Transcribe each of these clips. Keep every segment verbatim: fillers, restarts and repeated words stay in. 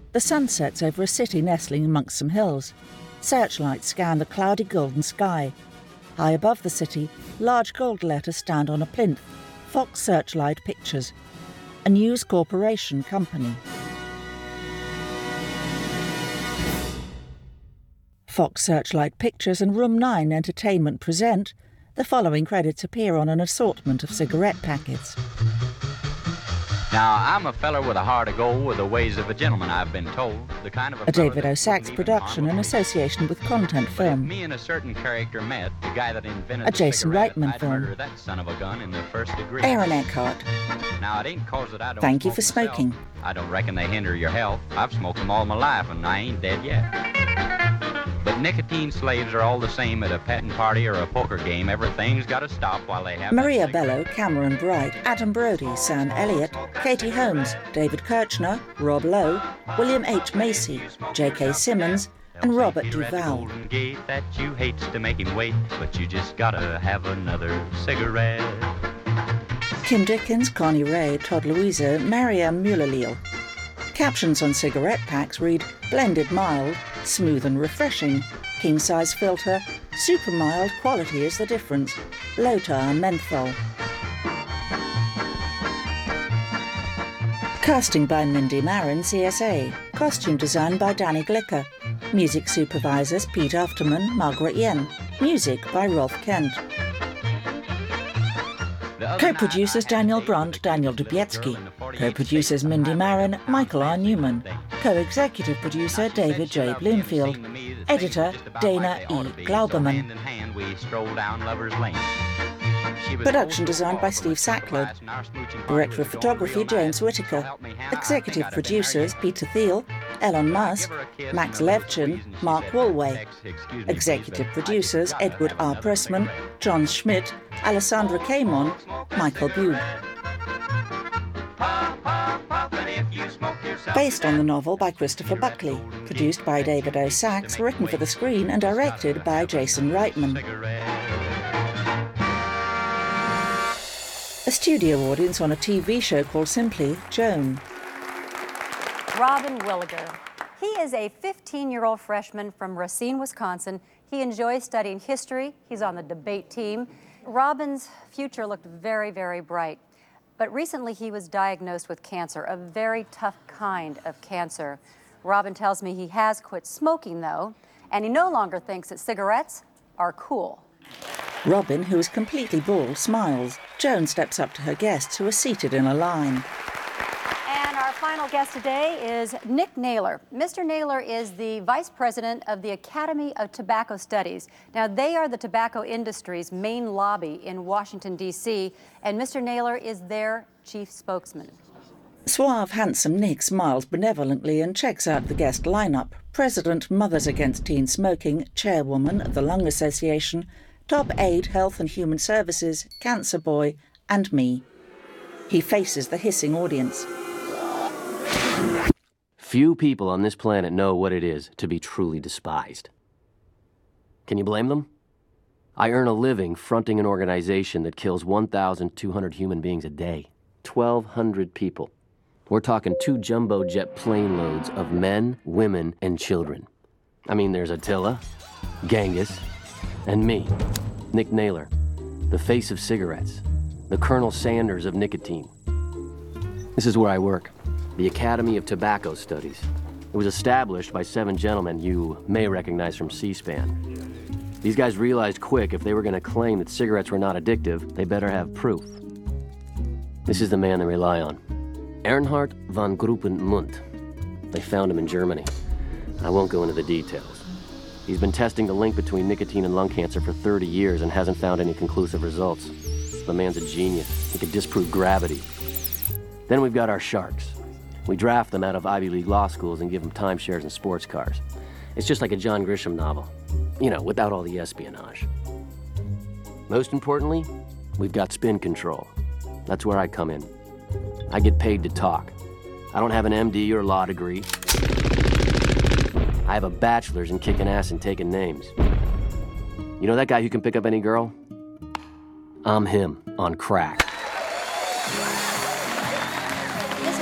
The sun sets over a city nestling amongst some hills. Searchlights scan the cloudy golden sky. High above the city, large gold letters stand on a plinth. Fox Searchlight Pictures, a News Corporation company. Fox Searchlight Pictures and Room nine Entertainment present. The following credits appear on an assortment of cigarette packets. Now, I'm a feller with a heart of gold, with the ways of a gentleman, I've been told. The kind of a, a David O. Sachs production in association with Content but Film. If me and a certain character met, the guy that invented A the Jason cigarette, Reitman I'd film. murder that son of a gun in the first degree. Aaron Eckhart. Now, it ain't cause that I don't Thank you smoke for smoking. myself. I don't reckon they hinder your health. I've smoked them all my life, and I ain't dead yet. But nicotine slaves are all the same at a petting party or a poker game. Everything's got to stop while they have Maria that cigarette. Bello, Cameron Bright, Adam Brody, Sam Elliott, Katie Holmes, David Kirchner, Rob Lowe, William H. Macy, J K. Simmons, and Robert You're at the Duvall. Golden Gate that you hates to make him wait, but you just gotta have another cigarette. Kim Dickens, Connie Ray, Todd Louisa, Mariam Mulalil. Captions on cigarette packs read, blended mild, smooth and refreshing, king-size filter, super mild, quality is the difference, low tar menthol. Casting by Mindy Marin, C S A. Costume design by Danny Glicker. Music supervisors Pete Afterman, Margaret Yen. Music by Rolf Kent. Co-producers Daniel Brandt, Daniel Dubietsky. Co-producers Mindy Marin, Michael R. Newman. Co-executive producer David J. Bloomfield. Editor Dana E. Glauberman. Production designed by Steve Sackler. Director of Photography James Whitaker. Executive producers Peter Thiel, Elon Musk, Max Levchin, Mark Woolway. Executive producers Edward R. Pressman, John Schmidt, Alessandra Camon, Michael Bube. Based on the novel by Christopher Buckley, produced by David O. Sachs, written for the screen and directed by Jason Reitman. A studio audience on a T V show called simply Joan. Robin Williger. He is a fifteen-year-old freshman from Racine, Wisconsin. He enjoys studying history. He's on the debate team. Robin's future looked very, very bright. But recently he was diagnosed with cancer, a very tough kind of cancer. Robin tells me he has quit smoking, though, and he no longer thinks that cigarettes are cool. Robin, who is completely bald, smiles. Joan steps up to her guests, who are seated in a line. And our final guest today is Nick Naylor. Mister Naylor is the vice president of the Academy of Tobacco Studies. Now, they are the tobacco industry's main lobby in Washington, D C, and Mister Naylor is their chief spokesman. Suave, handsome Nick smiles benevolently and checks out the guest lineup. President Mothers Against Teen Smoking, chairwoman of the Lung Association, top aide Health and Human Services, Cancer Boy, and me. He faces the hissing audience. Few people on this planet know what it is to be truly despised. Can you blame them? I earn a living fronting an organization that kills one thousand two hundred human beings a day. twelve hundred people. We're talking two jumbo jet plane loads of men, women, and children. I mean, there's Attila, Genghis, and me, Nick Naylor, the face of cigarettes, the Colonel Sanders of nicotine. This is where I work, the Academy of Tobacco Studies. It was established by seven gentlemen you may recognize from C-SPAN. These guys realized quick if they were going to claim that cigarettes were not addictive, they better have proof. This is the man they rely on, Ernhard von Gruppen-Mundt. They found him in Germany. I won't go into the details. He's been testing the link between nicotine and lung cancer for thirty years and hasn't found any conclusive results. The man's a genius. He could disprove gravity. Then we've got our sharks. We draft them out of Ivy League law schools and give them timeshares and sports cars. It's just like a John Grisham novel. You know, without all the espionage. Most importantly, we've got spin control. That's where I come in. I get paid to talk. I don't have an M D or law degree. I have a bachelor's in kicking ass and taking names. You know that guy who can pick up any girl? I'm him, on crack. This is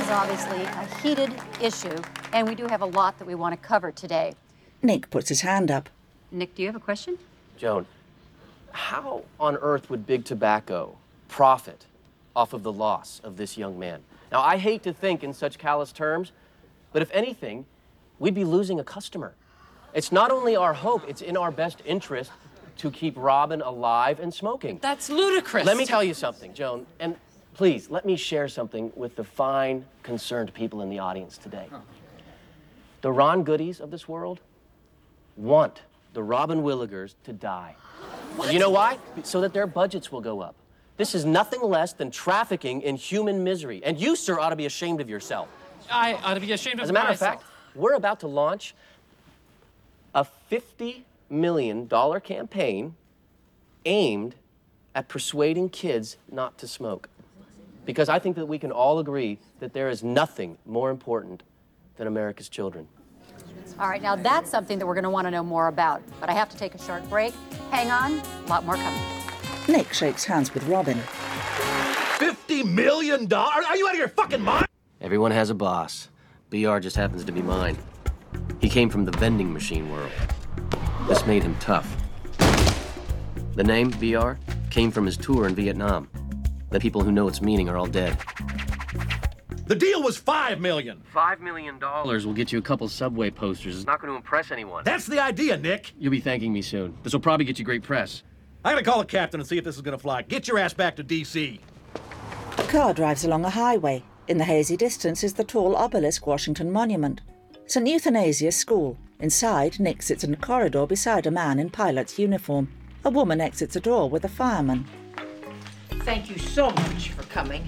is obviously a heated issue, and we do have a lot that we want to cover today. Nick puts his hand up. Nick, do you have a question? Joan, how on earth would Big Tobacco profit off of the loss of this young man? Now, I hate to think in such callous terms, but if anything, we'd be losing a customer. It's not only our hope, it's in our best interest to keep Robin alive and smoking. That's ludicrous. Let me tell you something, Joan, and please, let me share something with the fine, concerned people in the audience today. The Ron Goodies of this world want the Robin Willigers to die. And you know why? So that their budgets will go up. This is nothing less than trafficking in human misery. And you, sir, ought to be ashamed of yourself. I ought to be ashamed of myself. As a matter of fact, we're about to launch a fifty million dollar campaign aimed at persuading kids not to smoke. Because I think that we can all agree that there is nothing more important than America's children. All right, now that's something that we're going to want to know more about. But I have to take a short break. Hang on, a lot more coming. Nick shakes hands with Robin. fifty million dollars? Are you out of your fucking mind? Everyone has a boss. B R just happens to be mine. He came from the vending machine world. This made him tough. The name, B R, came from his tour in Vietnam. The people who know its meaning are all dead. The deal was five million. Five million dollars will get you a couple subway posters. It's not going to impress anyone. That's the idea, Nick. You'll be thanking me soon. This will probably get you great press. I gotta call the captain and see if this is gonna fly. Get your ass back to D C. A car drives along a highway. In the hazy distance is the tall obelisk Washington Monument. Saint Euthanasia's School. Inside, Nick sits in a corridor beside a man in pilot's uniform. A woman exits a door with a fireman. Thank you so much for coming.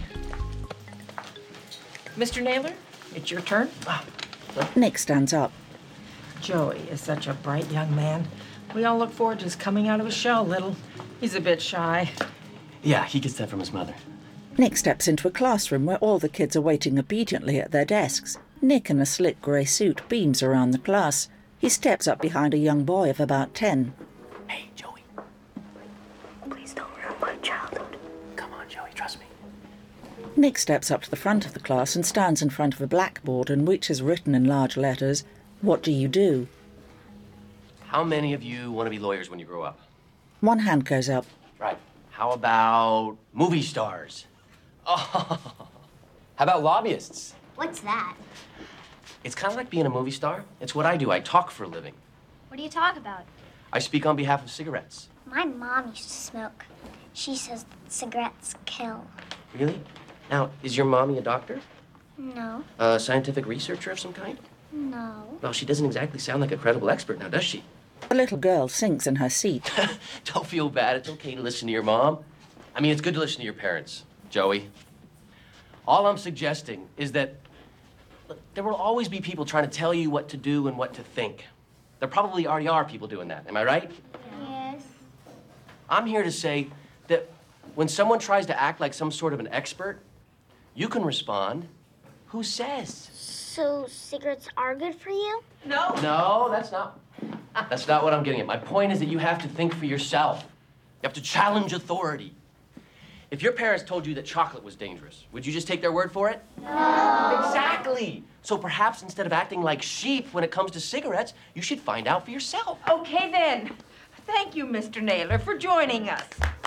Mister Naylor, it's your turn. Nick stands up. Joey is such a bright young man. We all look forward to his coming out of his shell a little. He's a bit shy. Yeah, he gets that from his mother. Nick steps into a classroom where all the kids are waiting obediently at their desks. Nick, in a slick grey suit, beams around the class. He steps up behind a young boy of about ten. Hey, Joey. Please don't ruin my childhood. Come on, Joey, trust me. Nick steps up to the front of the class and stands in front of a blackboard on which is written in large letters, "What do you do?" How many of you want to be lawyers when you grow up? One hand goes up. Right. How about movie stars? Oh, how about lobbyists? What's that? It's kind of like being a movie star. It's what I do. I talk for a living. What do you talk about? I speak on behalf of cigarettes. My mom used to smoke. She says that cigarettes kill. Really? Now, is your mommy a doctor? No. A scientific researcher of some kind? No. Well, she doesn't exactly sound like a credible expert now, does she? The little girl sinks in her seat. Don't feel bad. It's okay to listen to your mom. I mean, it's good to listen to your parents, Joey. All I'm suggesting is that look, there will always be people trying to tell you what to do and what to think. There probably already are people doing that. Am I right? Yes. I'm here to say that when someone tries to act like some sort of an expert, you can respond, "Who says?" So cigarettes are good for you? No. No, that's not. That's not what I'm getting at. My point is that you have to think for yourself. You have to challenge authority. If your parents told you that chocolate was dangerous, would you just take their word for it? No. Exactly. So perhaps instead of acting like sheep when it comes to cigarettes, you should find out for yourself. Okay, then. Thank you, Mister Naylor, for joining us.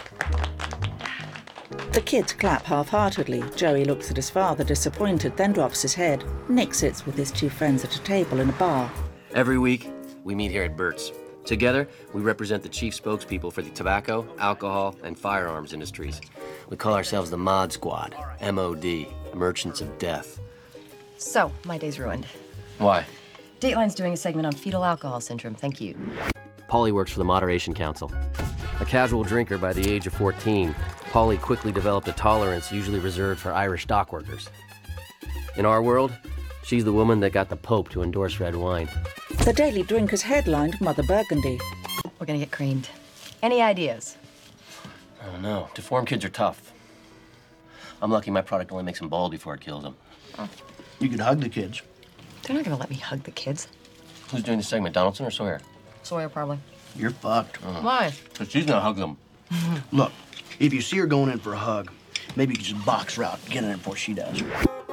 The kids clap half-heartedly. Joey looks at his father, disappointed, then drops his head. Nick sits with his two friends at a table in a bar. Every week, we meet here at Burt's. Together, we represent the chief spokespeople for the tobacco, alcohol, and firearms industries. We call ourselves the Mod Squad, M O D, Merchants of Death. So, my day's ruined. Why? Dateline's doing a segment on fetal alcohol syndrome, thank you. Paulie works for the Moderation Council. A casual drinker by the age of fourteen, Paulie quickly developed a tolerance usually reserved for Irish dockworkers. In our world, she's the woman that got the Pope to endorse red wine. The Daily Drinkers headlined Mother Burgundy. We're gonna get creamed. Any ideas? I don't know. Deformed kids are tough. I'm lucky my product only makes them bald before it kills them. Oh. You could hug the kids. They're not gonna let me hug the kids. Who's doing the segment, Donaldson or Sawyer? Sawyer, probably. You're fucked. Oh. Why? Because she's gonna hug them. Look, if you see her going in for a hug, maybe you could just box her out, get in there before she does.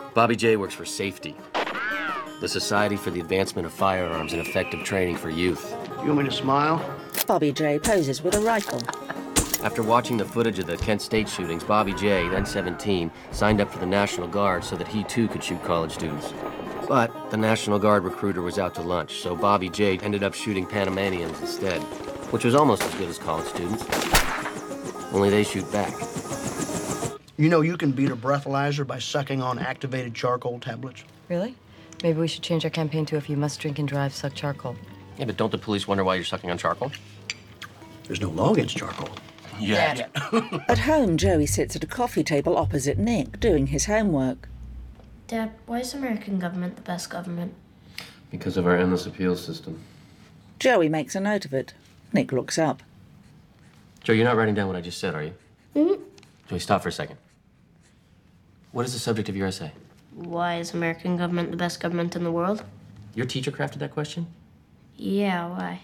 Bobby J works for SAFETY, the Society for the Advancement of Firearms and Effective Training for Youth. You want me to smile? Bobby J poses with a rifle. After watching the footage of the Kent State shootings, Bobby J, then seventeen, signed up for the National Guard so that he too could shoot college students. But the National Guard recruiter was out to lunch, so Bobby J ended up shooting Panamanians instead, which was almost as good as college students. Only they shoot back. You know you can beat a breathalyzer by sucking on activated charcoal tablets. Really? Maybe we should change our campaign to if you must drink and drive, suck charcoal. Yeah, but don't the police wonder why you're sucking on charcoal? There's no law against charcoal. Yeah. At home, Joey sits at a coffee table opposite Nick, doing his homework. Dad, why is American government the best government? Because of our endless appeal system. Joey makes a note of it. Nick looks up. Joe, you're not writing down what I just said, are you? Mm-hmm. Joey, stop for a second. What is the subject of your essay? Why is American government the best government in the world? Your teacher crafted that question? Yeah, why?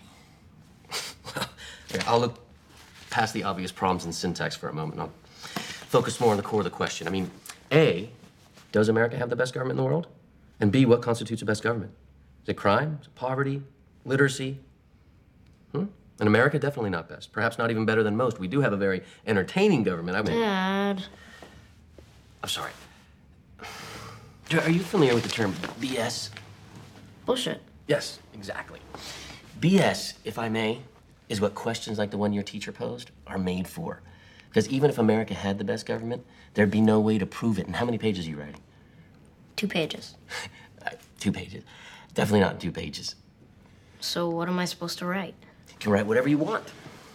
Okay, I'll look past the obvious problems in syntax for a moment. I'll focus more on the core of the question. I mean, A, does America have the best government in the world? And B, what constitutes a best government? Is it crime? Is it poverty? Literacy? Hmm? In America, definitely not best. Perhaps not even better than most. We do have a very entertaining government. I mean, Dad. I'm sorry. Joe, are you familiar with the term B S? Bullshit. Yes, exactly. B S, if I may, is what questions like the one your teacher posed are made for. Because even if America had the best government, there'd be no way to prove it. And how many pages are you writing? Two pages. uh, two pages. Definitely not two pages. So what am I supposed to write? You can write whatever you want.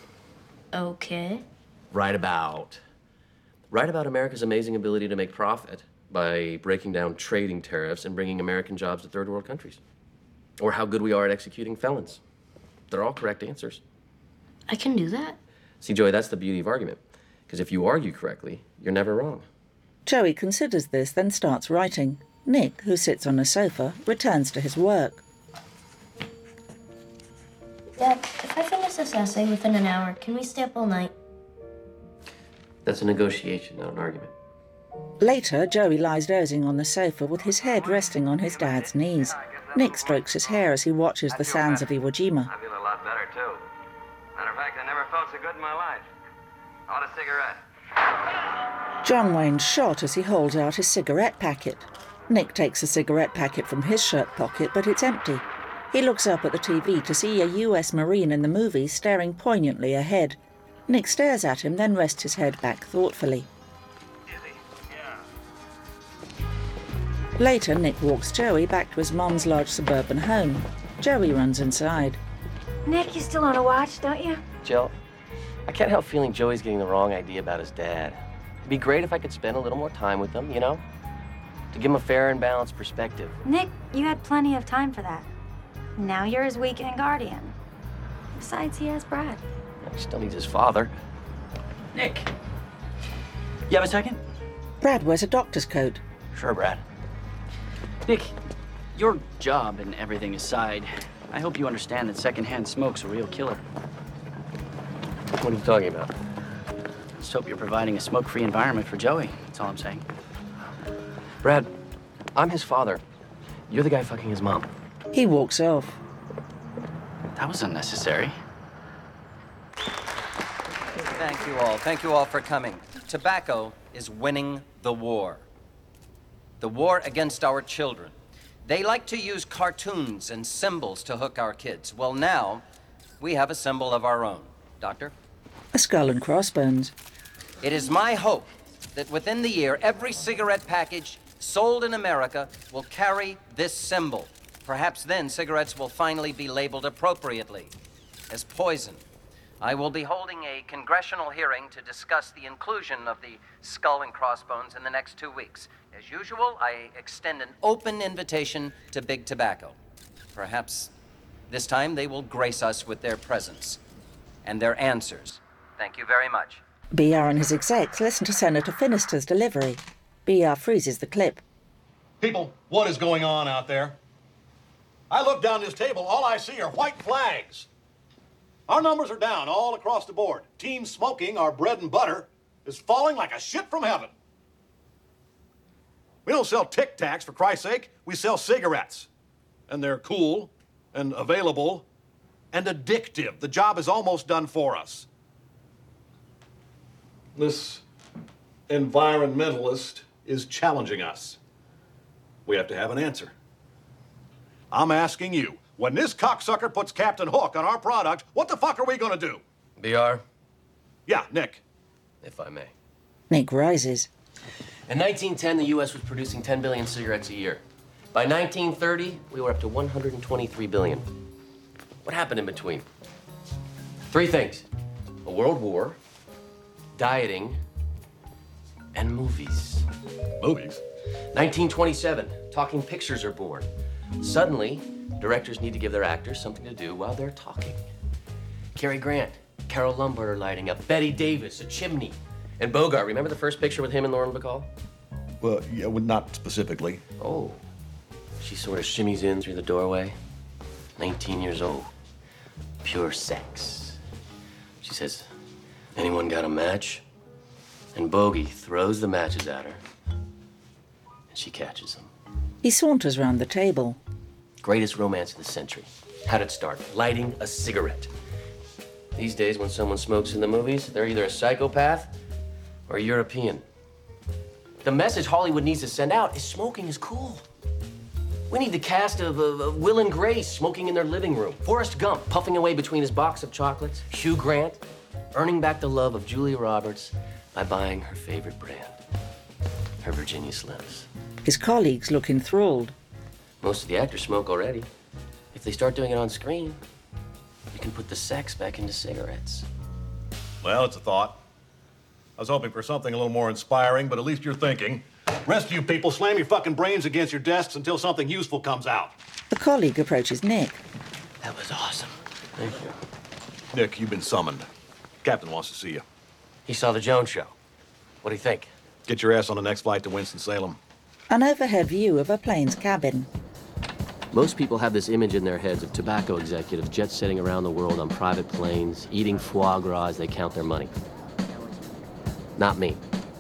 Okay. Write about. Write about America's amazing ability to make profit by breaking down trading tariffs and bringing American jobs to third world countries. Or how good we are at executing felons. They're all correct answers. I can do that? See, Joey, that's the beauty of argument. Because if you argue correctly, you're never wrong. Joey considers this, then starts writing. Nick, who sits on a sofa, returns to his work. Dad, if I finish this essay within an hour, can we stay up all night? That's a negotiation, not an argument. Later, Joey lies dozing on the sofa with his head resting on his dad's knees. Nick strokes his hair as he watches the sands of Iwo Jima. I feel a lot better, too. Matter of fact, I never felt so good in my life. I want a cigarette. John Wayne's shot as he holds out his cigarette packet. Nick takes a cigarette packet from his shirt pocket, but it's empty. He looks up at the T V to see a U S Marine in the movie staring poignantly ahead. Nick stares at him, then rests his head back thoughtfully. Later, Nick walks Joey back to his mom's large suburban home. Joey runs inside. Nick, you still want to watch, don't you? Jill, I can't help feeling Joey's getting the wrong idea about his dad. It'd be great if I could spend a little more time with him, you know? To give him a fair and balanced perspective. Nick, you had plenty of time for that. Now you're his weekend guardian. Besides, he has Brad. He still needs his father. Nick, you have a second? Brad wears a doctor's coat. Sure, Brad. Nick, your job and everything aside, I hope you understand that secondhand smoke's a real killer. What are you talking about? Just hope you're providing a smoke-free environment for Joey. That's all I'm saying. Brad, I'm his father. You're the guy fucking his mom. He walks off. That was unnecessary. Thank you all. Thank you all for coming. Tobacco is winning the war. The war against our children. They like to use cartoons and symbols to hook our kids. Well, now, we have a symbol of our own. Doctor? A skull and crossbones. It is my hope that within the year, every cigarette package sold in America will carry this symbol. Perhaps then cigarettes will finally be labeled appropriately as poison. I will be holding a congressional hearing to discuss the inclusion of the skull and crossbones in the next two weeks. As usual, I extend an open invitation to Big Tobacco. Perhaps this time they will grace us with their presence and their answers. Thank you very much. B R and his execs listen to Senator Finister's delivery. B R freezes the clip. People, what is going on out there? I look down this table, all I see are white flags. Our numbers are down all across the board. Teen smoking, our bread and butter, is falling like a shit from heaven. We don't sell Tic Tacs, for Christ's sake. We sell cigarettes. And they're cool and available and addictive. The job is almost done for us. This environmentalist is challenging us. We have to have an answer. I'm asking you, when this cocksucker puts Captain Hook on our product, what the fuck are we gonna do? B R? Yeah, Nick. If I may. Nick rises. In nineteen ten, the U S was producing ten billion cigarettes a year. By nineteen thirty, we were up to one hundred twenty-three billion. What happened in between? Three things. A world war, dieting, and movies. Movies? nineteen twenty-seven, talking pictures are born. Suddenly, directors need to give their actors something to do while they're talking. Cary Grant, Carol Lombard are lighting up, Betty Davis, a chimney. And Bogart, remember the first picture with him and Lauren Bacall? Well, yeah, well, not specifically. Oh. She sort of shimmies in through the doorway. nineteen years old. Pure sex. She says, anyone got a match? And Bogey throws the matches at her. And she catches them. He saunters round the table. Greatest romance of the century. How'd it start? Lighting a cigarette. These days, when someone smokes in the movies, they're either a psychopath or a European. The message Hollywood needs to send out is smoking is cool. We need the cast of, of, of Will and Grace smoking in their living room. Forrest Gump puffing away between his box of chocolates. Hugh Grant earning back the love of Julia Roberts by buying her favorite brand, her Virginia Slims. His colleagues look enthralled. Most of the actors smoke already. If they start doing it on screen, you can put the sex back into cigarettes. Well, it's a thought. I was hoping for something a little more inspiring, but at least you're thinking. Rest of you people, slam your fucking brains against your desks until something useful comes out. The colleague approaches Nick. That was awesome. Thank you. Nick, you've been summoned. Captain wants to see you. He saw the Jones show. What do you think? Get your ass on the next flight to Winston-Salem. An overhead view of a plane's cabin. Most people have this image in their heads of tobacco executives jet-setting around the world on private planes, eating foie gras as they count their money. Not me.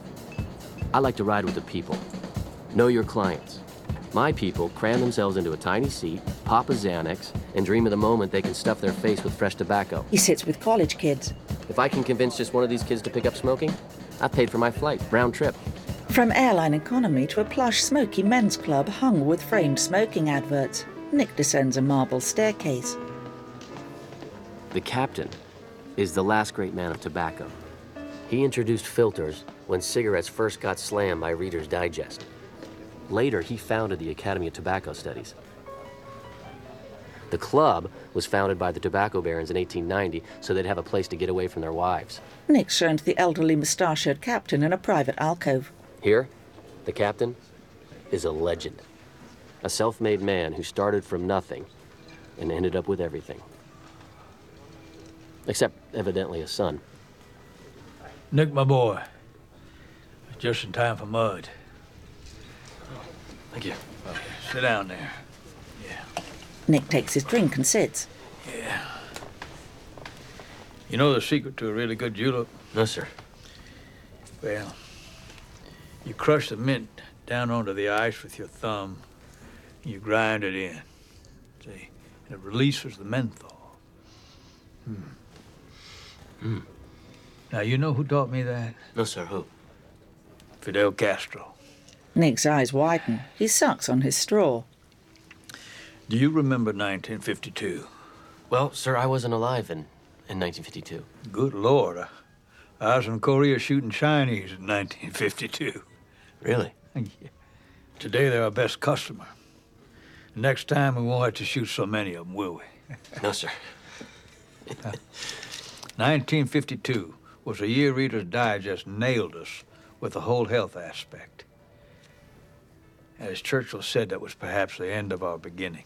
I like to ride with the people. Know your clients. My people cram themselves into a tiny seat, pop a Xanax, and dream of the moment they can stuff their face with fresh tobacco. He sits with college kids. If I can convince just one of these kids to pick up smoking, I've paid for my flight, round trip. From airline economy to a plush, smoky men's club hung with framed smoking adverts, Nick descends a marble staircase. The captain is the last great man of tobacco. He introduced filters when cigarettes first got slammed by Reader's Digest. Later, he founded the Academy of Tobacco Studies. The club was founded by the tobacco barons in eighteen ninety so they'd have a place to get away from their wives. Nick's shown to the elderly mustachioed captain in a private alcove. Here, the captain is a legend. A self-made man who started from nothing and ended up with everything. Except, evidently, a son. Nick, my boy. Just in time for mud. Thank you. Okay, sit down there. Yeah. Nick takes his drink and sits. Yeah. You know the secret to a really good julep? No, sir. Well, you crush the mint down onto the ice with your thumb, and you grind it in. See? And it releases the menthol. Hmm. Hmm. Now, you know who taught me that? No, sir. Who? Fidel Castro. Nick's eyes widen. He sucks on his straw. Do you remember nineteen fifty-two? Well, sir, I wasn't alive in, in nineteen fifty-two. Good Lord. I, I was in Korea shooting Chinese in nineteen fifty-two. Really? Yeah. Today, they're our best customer. Next time, we won't have to shoot so many of them, will we? No, sir. nineteen fifty-two was a year Reader's Digest nailed us with the whole health aspect. As Churchill said, that was perhaps the end of our beginning.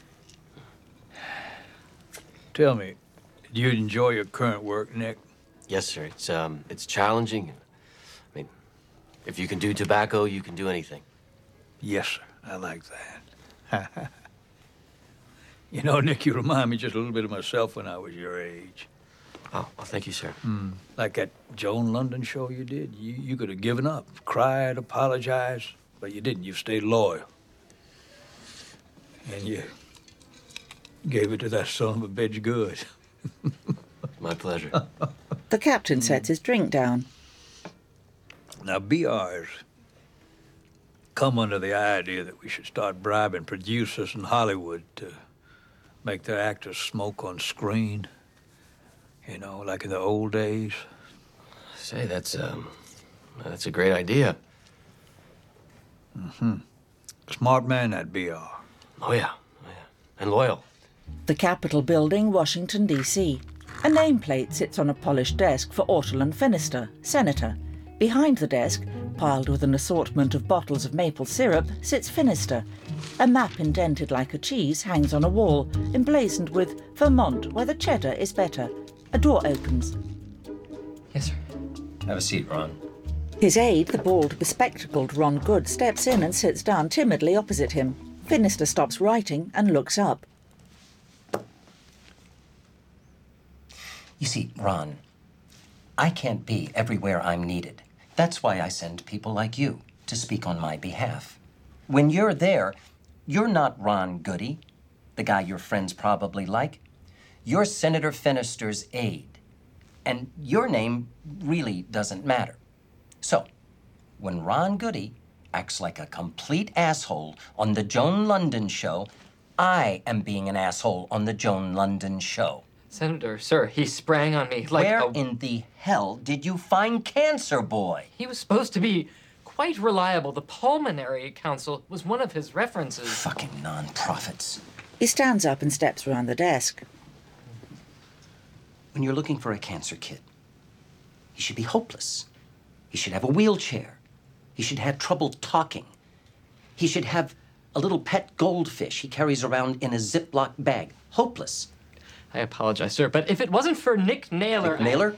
Tell me, do you enjoy your current work, Nick? Yes, sir. It's, um, it's challenging. I mean, if you can do tobacco, you can do anything. Yes, sir. I like that. You know, Nick, you remind me just a little bit of myself when I was your age. Oh, well, thank you, sir. Mm. Like that Joan London show you did. You, you could have given up, cried, apologized, But you didn't. You stayed loyal. And you gave it to that son of a bitch good. My pleasure. The captain sets his drink down. Now, B R's come under the idea that we should start bribing producers in Hollywood to make their actors smoke on screen. You know, like in the old days. Say, that's, um, that's a great idea. Mm-hmm. Smart man, that B R. Oh, yeah. Oh, yeah. And loyal. The Capitol Building, Washington, D C A nameplate sits on a polished desk for Ortolan Finister, Senator. Behind the desk, piled with an assortment of bottles of maple syrup, sits Finister. A map indented like a cheese hangs on a wall, emblazoned with Vermont, where the cheddar is better. A door opens. Yes, sir. Have a seat, Ron. His aide, the bald, bespectacled Ron Good, steps in and sits down timidly opposite him. Finister stops writing and looks up. You see, Ron, I can't be everywhere I'm needed. That's why I send people like you to speak on my behalf. When you're there, you're not Ron Goody, the guy your friends probably like. You're Senator Finister's aide. And your name really doesn't matter. So, when Ron Goody acts like a complete asshole on the Joan London show, I am being an asshole on the Joan London show. Senator, sir, he sprang on me like Where a... in the hell did you find Cancer Boy? He was supposed to be quite reliable. The Pulmonary Council was one of his references. Fucking non-profits. He stands up and steps around the desk. When you're looking for a cancer kid, he should be hopeless. He should have a wheelchair. He should have trouble talking. He should have a little pet goldfish he carries around in a Ziploc bag. Hopeless. I apologize, sir, but if it wasn't for Nick Naylor... Nick Naylor?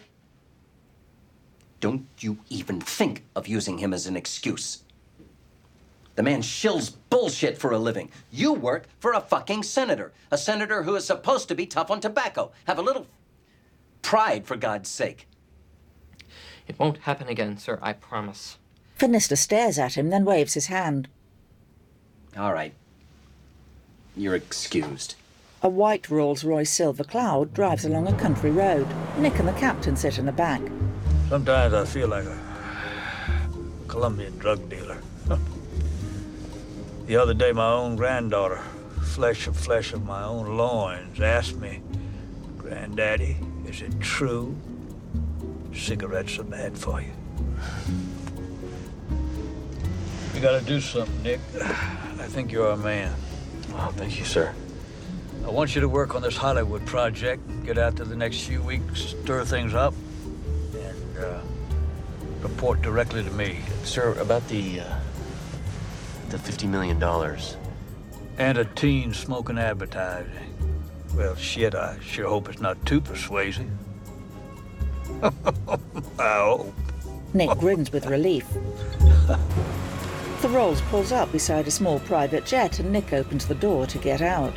Don't you even think of using him as an excuse. The man shills bullshit for a living. You work for a fucking senator. A senator who is supposed to be tough on tobacco. Have a little pride, for God's sake. It won't happen again, sir, I promise. Finister stares at him, then waves his hand. All right. You're excused. A white Rolls-Royce Silver Cloud drives along a country road. Nick and the captain sit in the back. Sometimes I feel like a Colombian drug dealer. The other day, my own granddaughter, flesh of flesh of my own loins, asked me, "Granddaddy, is it true cigarettes are bad for you?" You gotta do something, Nick. I think you're a man. Oh, thank you, sir. I want you to work on this Hollywood project, get out there the next few weeks, stir things up, and uh, report directly to me. Sir, about the, uh, the fifty million dollars. And a teen smoking advertising. Well, shit, I sure hope it's not too persuasive. I hope. Nick grins with relief. The Rolls pulls up beside a small private jet and Nick opens the door to get out.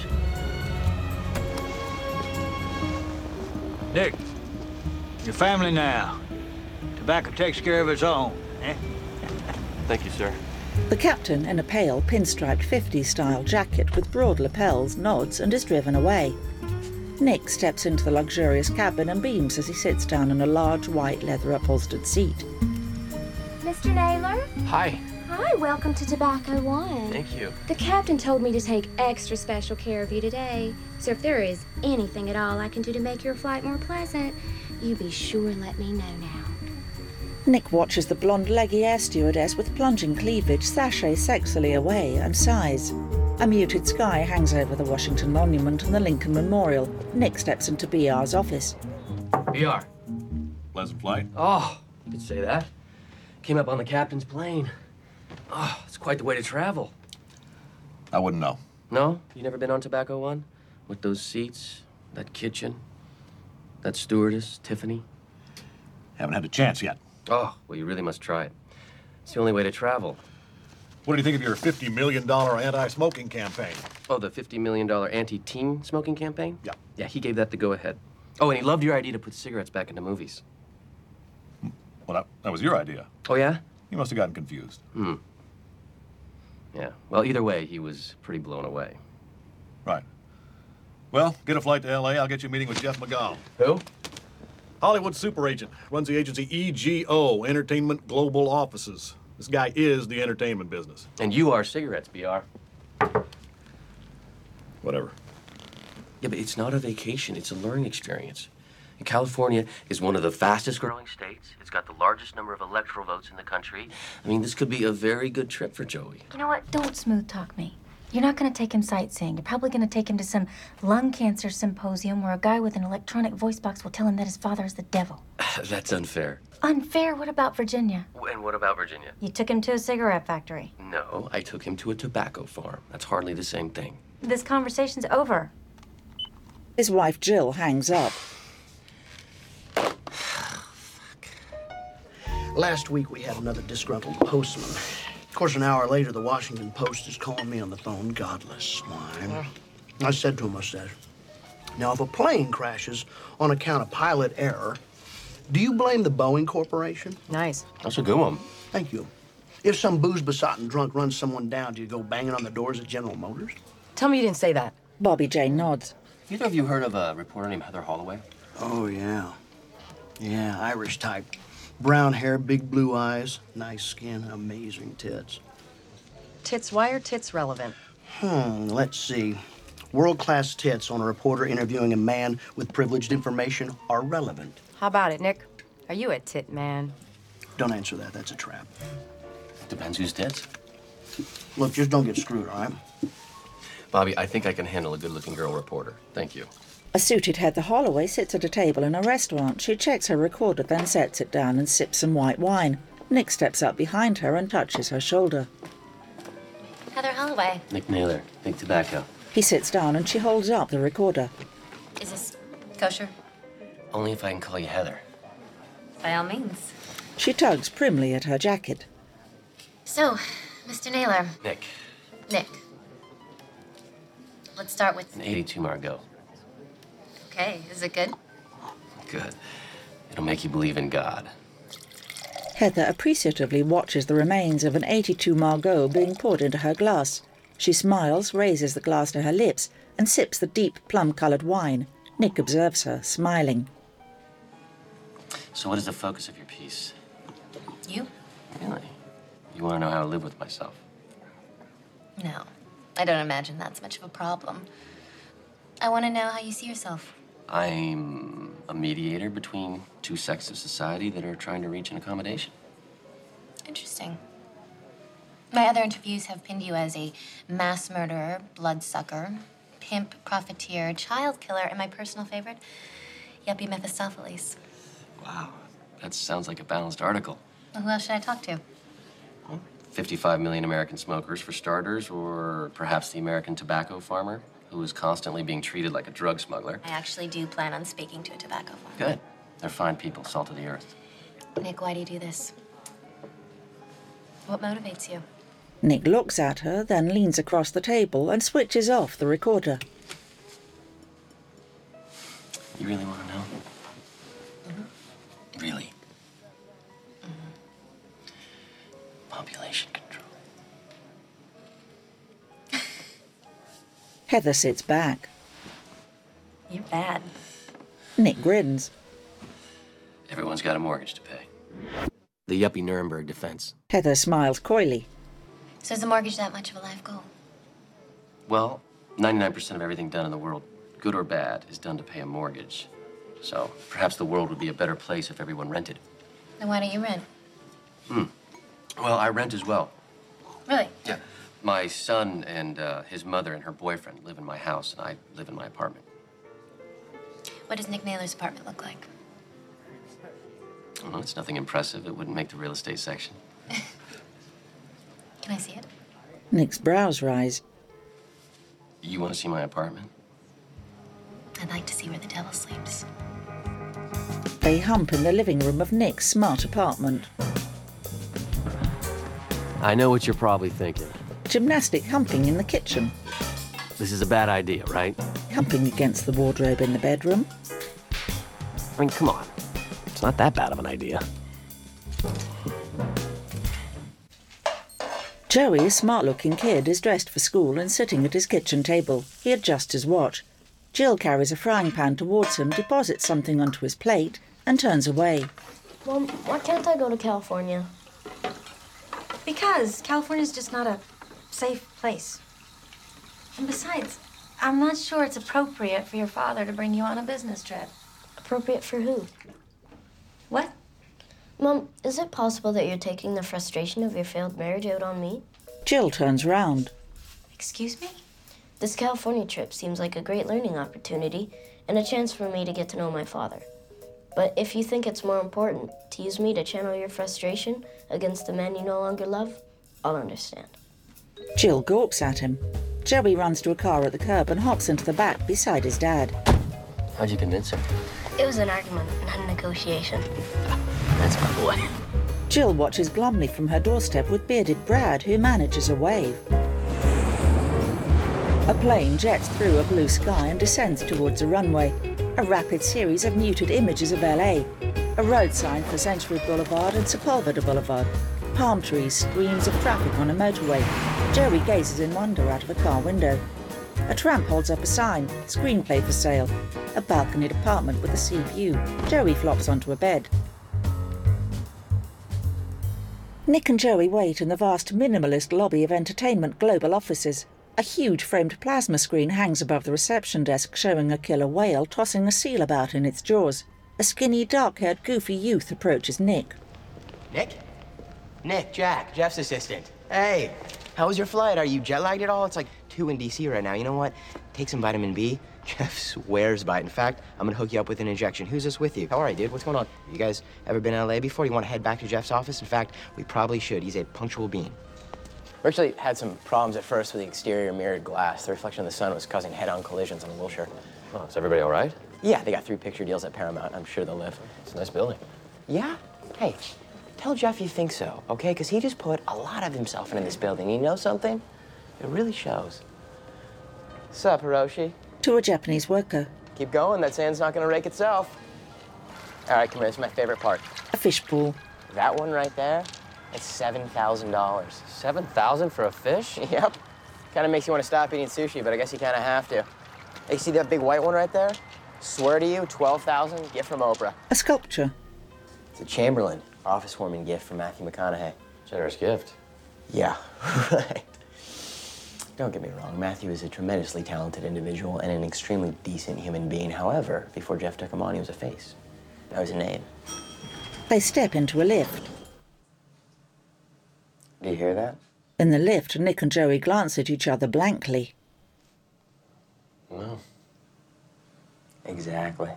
Nick, your family now. Tobacco takes care of its own, eh? Thank you, sir. The captain, in a pale, pinstriped fifties-style jacket with broad lapels, nods and is driven away. Nick steps into the luxurious cabin and beams as he sits down in a large, white, leather-upholstered seat. Mister Naylor? Hi. Hi, welcome to Tobacco One. Thank you. The captain told me to take extra special care of you today. So if there is anything at all I can do to make your flight more pleasant, you be sure and let me know now. Nick watches the blonde, leggy air stewardess with plunging cleavage sashay sexily away and sighs. A muted sky hangs over the Washington Monument and the Lincoln Memorial. Nick steps into B R's office. B R. Pleasant flight. Oh, you could say that. Came up on the captain's plane. Oh, it's quite the way to travel. I wouldn't know. No? You never been on Tobacco One? With those seats, that kitchen, that stewardess, Tiffany? Haven't had a chance yet. Oh, well, you really must try it. It's the only way to travel. What do you think of your fifty million dollar anti-smoking campaign? Oh, the fifty million dollar anti-teen smoking campaign? Yeah. Yeah, he gave that the go-ahead. Oh, and he loved your idea to put cigarettes back into movies. Well, that, that was your idea. Oh, yeah? You must have gotten confused. Hmm. Yeah. Well, either way, he was pretty blown away. Right. Well, get a flight to L A. I'll get you a meeting with Jeff McGowan. Who? Hollywood super agent. Runs the agency E G O, Entertainment Global Offices. This guy is the entertainment business. And you are cigarettes, B R. Whatever. Yeah, but it's not a vacation. It's a learning experience. And California is one of the fastest growing states. It's got the largest number of electoral votes in the country. I mean, this could be a very good trip for Joey. You know what? Don't smooth talk me. You're not going to take him sightseeing. You're probably going to take him to some lung cancer symposium where a guy with an electronic voice box will tell him that his father is the devil. That's unfair. Unfair? What about Virginia? And what about Virginia? You took him to a cigarette factory. No, I took him to a tobacco farm. That's hardly the same thing. This conversation's over. His wife Jill hangs up. Last week we had another disgruntled postman. Of course, an hour later, the Washington Post is calling me on the phone, godless swine. I said to him, I said, now, if a plane crashes on account of pilot error, do you blame the Boeing Corporation? Nice. That's a good one. Thank you. If some booze-besotted drunk runs someone down, do you go banging on the doors at General Motors? Tell me you didn't say that. Bobby Jane nods. Either of you heard of a reporter named Heather Holloway? Oh, yeah. Yeah, Irish type. Brown hair, big blue eyes, nice skin, amazing tits. Tits, why are tits relevant? Hmm, let's see. World-class tits on a reporter interviewing a man with privileged information are relevant. How about it, Nick? Are you a tit man? Don't answer that, that's a trap. Depends whose tits. Look, just don't get screwed, all right? Bobby, I think I can handle a good-looking girl reporter. Thank you. A suited Heather Holloway sits at a table in a restaurant. She checks her recorder, then sets it down and sips some white wine. Nick steps up behind her and touches her shoulder. Heather Holloway. Nick Naylor, Big Tobacco. He sits down and she holds up the recorder. Is this kosher? Only if I can call you Heather. By all means. She tugs primly at her jacket. So, Mister Naylor. Nick. Nick. Let's start with... An eighty-two Margot. Okay, is it good? Good. It'll make you believe in God. Heather appreciatively watches the remains of an eighty-two Margot being poured into her glass. She smiles, raises the glass to her lips, and sips the deep plum-coloured wine. Nick observes her, smiling. So what is the focus of your piece? You? Really? You want to know how to live with myself? No. I don't imagine that's much of a problem. I want to know how you see yourself. I'm a mediator between two sects of society that are trying to reach an accommodation. Interesting. My other interviews have pinned you as a mass murderer, bloodsucker, pimp, profiteer, child killer, and my personal favorite, yuppie Mephistopheles. Wow, that sounds like a balanced article. Well, who else should I talk to? fifty-five million American smokers, for starters, or perhaps the American tobacco farmer, who is constantly being treated like a drug smuggler. I actually do plan on speaking to a tobacco farmer. Good. They're fine people, salt of the earth. Nick, why do you do this? What motivates you? Nick looks at her, then leans across the table and switches off the recorder. You really want to know? Mm-hmm. Really? Mm-hmm. Population control. Heather sits back. You're bad. Nick grins. Everyone's got a mortgage to pay. The yuppie Nuremberg defense. Heather smiles coyly. So is a mortgage that much of a life goal? Well, ninety-nine percent of everything done in the world, good or bad, is done to pay a mortgage. So perhaps the world would be a better place if everyone rented. Then why don't you rent? Hmm. Well, I rent as well. Really? Yeah. My son and uh, his mother and her boyfriend live in my house, and I live in my apartment. What does Nick Naylor's apartment look like? Well, it's nothing impressive. It wouldn't make the real estate section. Can I see it? Nick's brows rise. You want to see my apartment? I'd like to see where the devil sleeps. They hump in the living room of Nick's smart apartment. I know what you're probably thinking. Gymnastic humping in the kitchen. This is a bad idea, right? Humping against the wardrobe in the bedroom. I mean, come on. It's not that bad of an idea. Joey, a smart-looking kid, is dressed for school and sitting at his kitchen table. He adjusts his watch. Jill carries a frying pan towards him, deposits something onto his plate, and turns away. Mom, why can't I go to California? Because California's just not a safe place. And besides, I'm not sure it's appropriate for your father to bring you on a business trip. Appropriate for who? What? Mom, is it possible that you're taking the frustration of your failed marriage out on me? Jill turns round. Excuse me? This California trip seems like a great learning opportunity and a chance for me to get to know my father. But if you think it's more important to use me to channel your frustration against the man you no longer love, I'll understand. Jill gawps at him. Joey runs to a car at the curb and hops into the back beside his dad. How'd you convince him? It was an argument, not a negotiation. That's my boy. Jill watches glumly from her doorstep with bearded Brad, who manages a wave. A plane jets through a blue sky and descends towards a runway. A rapid series of muted images of L A. A road sign for Century Boulevard and Sepulveda Boulevard. Palm trees, streams of traffic on a motorway. Joey gazes in wonder out of a car window. A tramp holds up a sign, screenplay for sale. A balconied apartment with a sea view. Joey flops onto a bed. Nick and Joey wait in the vast minimalist lobby of Entertainment Global offices. A huge framed plasma screen hangs above the reception desk, showing a killer whale tossing a seal about in its jaws. A skinny, dark-haired, goofy youth approaches Nick. Nick? Nick, Jack, Jeff's assistant. Hey, how was your flight? Are you jet-lagged at all? It's like two in D C right now. You know what? Take some vitamin B. Jeff swears by it. In fact, I'm gonna hook you up with an injection. Who's this with you? How are you, dude? What's going on? You guys ever been in L A before? You want to head back to Jeff's office? In fact, we probably should. He's a punctual being. We actually had some problems at first with the exterior mirrored glass. The reflection of the sun was causing head-on collisions on the Wilshire. Oh, is everybody all right? Yeah, they got three picture deals at Paramount. I'm sure they'll live. It's a nice building. Yeah? Hey, tell Jeff you think so, okay? Because he just put a lot of himself into this building. You know something? It really shows. Sup, Hiroshi? To a Japanese worker. Keep going. That sand's not going to rake itself. All right, come here. This is my favorite part. A fishbowl. That one right there, it's seven thousand dollars. seven thousand dollars for a fish? Yep. Kind of makes you want to stop eating sushi, but I guess you kind of have to. Hey, you see that big white one right there? Swear to you, twelve thousand dollars, gift from Oprah. A sculpture. It's a Chamberlain, office warming gift from Matthew McConaughey. Generous gift. Yeah, right. Don't get me wrong, Matthew is a tremendously talented individual and an extremely decent human being. However, before Jeff took him on, he was a face. That was a name. They step into a lift. Do you hear that? In the lift, Nick and Joey glance at each other blankly. Well, exactly.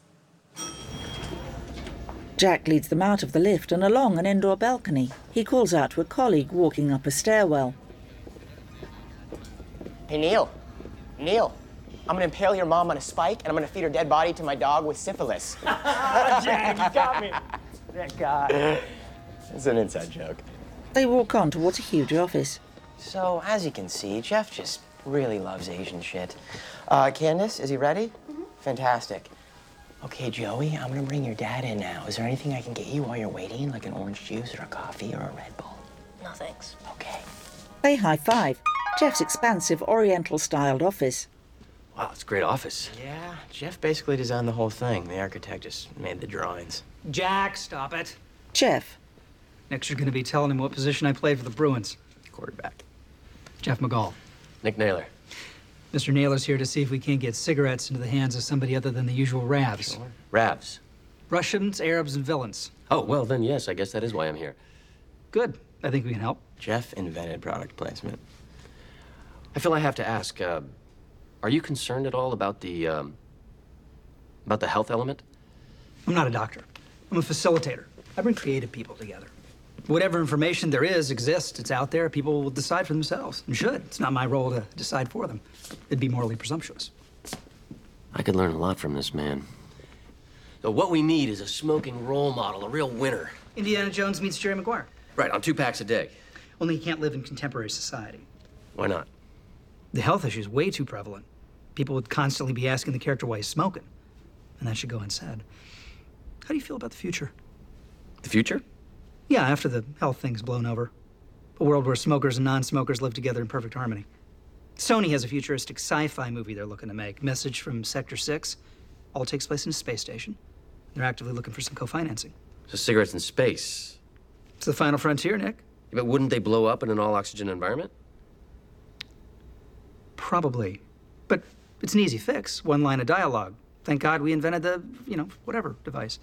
Jack leads them out of the lift and along an indoor balcony. He calls out to a colleague walking up a stairwell. Hey, Neil. Neil, I'm gonna impale your mom on a spike and I'm gonna feed her dead body to my dog with syphilis. Jack, you got me. That guy. It's an inside joke. They walk on towards a huge office. So, as you can see, Jeff just really loves Asian shit. Uh, Candace, is he ready? Mm-hmm. Fantastic. Okay, Joey, I'm gonna bring your dad in now. Is there anything I can get you while you're waiting, like an orange juice or a coffee or a Red Bull? No, thanks. Okay. They high-five. Jeff's expansive, Oriental-styled office. Wow, it's a great office. Yeah, Jeff basically designed the whole thing. The architect just made the drawings. Jack, stop it. Jeff. Next, you're going to be telling him what position I played for the Bruins. Quarterback. Jeff McGall. Nick Naylor. Mister Naylor's here to see if we can't get cigarettes into the hands of somebody other than the usual Ravs. Sure. Ravs? Russians, Arabs, and villains. Oh, well, then, yes, I guess that is why I'm here. Good. I think we can help. Jeff invented product placement. I feel I have to ask, uh, are you concerned at all about the, um, about the health element? I'm not a doctor. I'm a facilitator. I bring creative people together. Whatever information there is exists. It's out there. People will decide for themselves, and should. It's not my role to decide for them. It'd be morally presumptuous. I could learn a lot from this man. So what we need is a smoking role model, a real winner. Indiana Jones meets Jerry Maguire. Right, on two packs a day. Only he can't live in contemporary society. Why not? The health issue is way too prevalent. People would constantly be asking the character why he's smoking. And that should go unsaid. How do you feel about the future? The future? Yeah, after the health thing's blown over. A world where smokers and non-smokers live together in perfect harmony. Sony has a futuristic sci-fi movie they're looking to make. Message from Sector six. All takes place in a space station. They're actively looking for some co-financing. So cigarettes in space. It's the final frontier, Nick. Yeah, but wouldn't they blow up in an all-oxygen environment? Probably. But it's an easy fix. One line of dialogue. Thank God we invented the, you know, whatever device.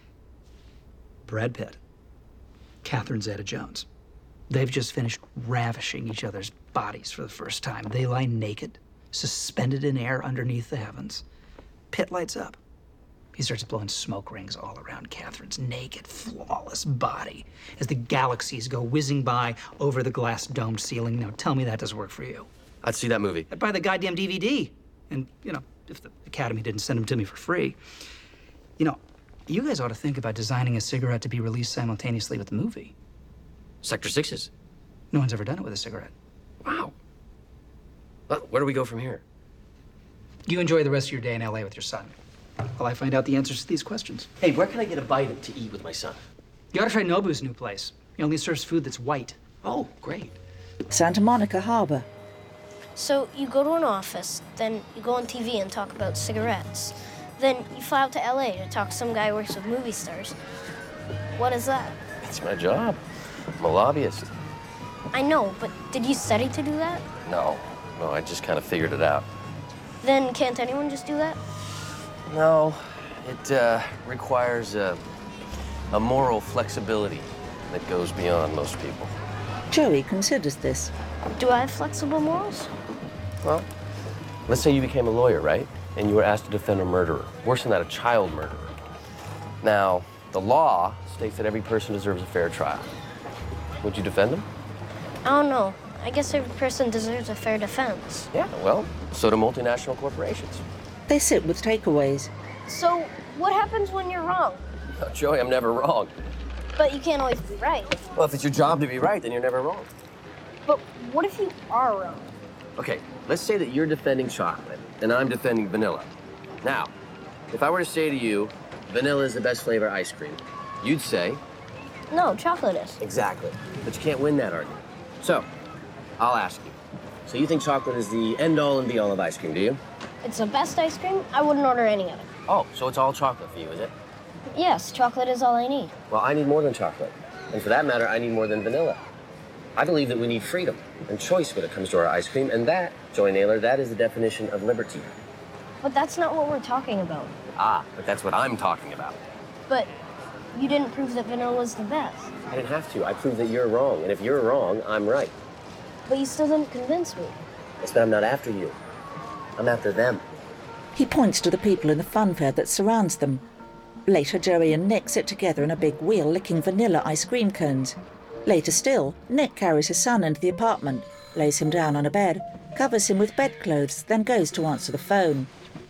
Brad Pitt. Catherine Zeta-Jones. They've just finished ravishing each other's bodies for the first time. They lie naked, suspended in air underneath the heavens. Pitt lights up. He starts blowing smoke rings all around Catherine's naked, flawless body as the galaxies go whizzing by over the glass domed ceiling. Now tell me that doesn't work for you. I'd see that movie. I'd buy the goddamn D V D. And, you know, if the Academy didn't send them to me for free. You know, you guys ought to think about designing a cigarette to be released simultaneously with the movie. Sector sixes. No one's ever done it with a cigarette. Wow. Well, where do we go from here? You enjoy the rest of your day in L A with your son, while I find out the answers to these questions. Hey, where can I get a bite to eat with my son? You ought to try Nobu's new place. He only serves food that's white. Oh, great. Santa Monica Harbor. So you go to an office, then you go on T V and talk about cigarettes. Then you fly out to L A to talk to some guy who works with movie stars. What is that? It's my job. I'm a lobbyist. I know, but did you study to do that? No, no, I just kind of figured it out. Then can't anyone just do that? No, it uh, requires a, a moral flexibility that goes beyond most people. Joey considers this. Do I have flexible morals? Well, let's say you became a lawyer, right? And you were asked to defend a murderer. Worse than that, a child murderer. Now, the law states that every person deserves a fair trial. Would you defend him? I don't know. I guess every person deserves a fair defense. Yeah, well, so do multinational corporations. They sit with takeaways. So, what happens when you're wrong? Oh, Joey, I'm never wrong. But you can't always be right. Well, if it's your job to be right, then you're never wrong. But what if you are wrong? Okay, let's say that you're defending chocolate, and I'm defending vanilla. Now, if I were to say to you, vanilla is the best flavor ice cream, you'd say... No, chocolate is. Exactly. But you can't win that argument. So, I'll ask you. So you think chocolate is the end-all and be-all of ice cream, do you? It's the best ice cream. I wouldn't order any other. Oh, so it's all chocolate for you, is it? Yes, chocolate is all I need. Well, I need more than chocolate. And for that matter, I need more than vanilla. I believe that we need freedom and choice when it comes to our ice cream, and that, Joey Naylor, that is the definition of liberty. But that's not what we're talking about. Ah, but that's what I'm talking about. But you didn't prove that vanilla was the best. I didn't have to. I proved that you're wrong, and if you're wrong, I'm right. But you still didn't convince me. It's that I'm not after you. I'm after them. He points to the people in the funfair that surrounds them. Later, Joey and Nick sit together in a big wheel licking vanilla ice cream cones. Later still, Nick carries his son into the apartment, lays him down on a bed, covers him with bedclothes, then goes to answer the phone.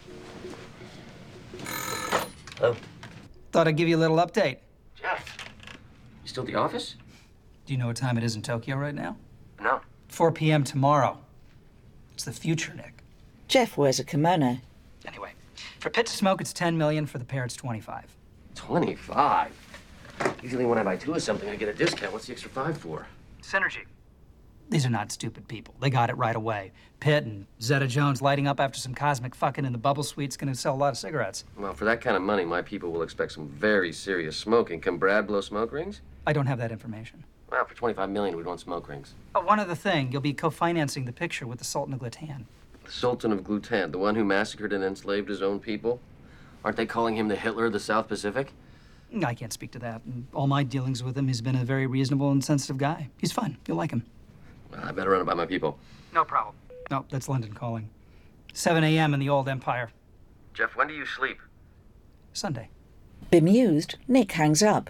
Oh. Thought I'd give you a little update. Jeff, you still at the office? Do you know what time it is in Tokyo right now? No. four p m tomorrow. It's the future, Nick. Jeff wears a kimono. Anyway, for Pitt to smoke, it's ten million. For the pair, it's twenty-five. twenty-five? Usually when I buy two of something, I get a discount. What's the extra five for? Synergy. These are not stupid people. They got it right away. Pitt and Zeta-Jones lighting up after some cosmic fucking in the bubble suite's gonna sell a lot of cigarettes. Well, for that kind of money, my people will expect some very serious smoking. Can Brad blow smoke rings? I don't have that information. Well, for twenty-five million, we'd want smoke rings. Oh, one other thing. You'll be co-financing the picture with the Sultan of Glatan. The Sultan of Gluten, the one who massacred and enslaved his own people? Aren't they calling him the Hitler of the South Pacific? I can't speak to that. In all my dealings with him, he's been a very reasonable and sensitive guy. He's fun. You'll like him. Well, I better run it by my people. No problem. No, that's London calling. seven a m in the old empire. Jeff, when do you sleep? Sunday. Bemused, Nick hangs up.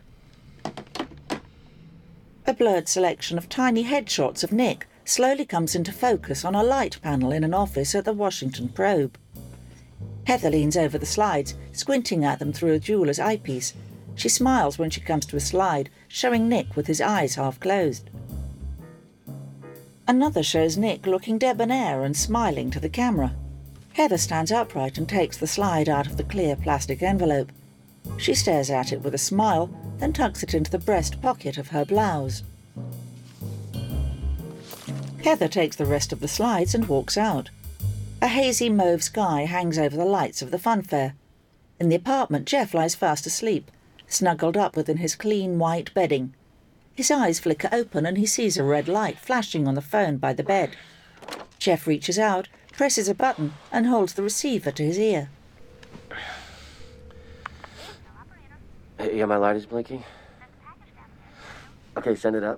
A blurred selection of tiny headshots of Nick slowly comes into focus on a light panel in an office at the Washington Probe. Heather leans over the slides, squinting at them through a jeweler's eyepiece. She smiles when she comes to a slide, showing Nick with his eyes half closed. Another shows Nick looking debonair and smiling to the camera. Heather stands upright and takes the slide out of the clear plastic envelope. She stares at it with a smile, then tucks it into the breast pocket of her blouse. Heather takes the rest of the slides and walks out. A hazy mauve sky hangs over the lights of the funfair. In the apartment, Jeff lies fast asleep, snuggled up within his clean white bedding. His eyes flicker open and he sees a red light flashing on the phone by the bed. Jeff reaches out, presses a button, and holds the receiver to his ear. Hey, yeah, my light is blinking. Okay, send it up.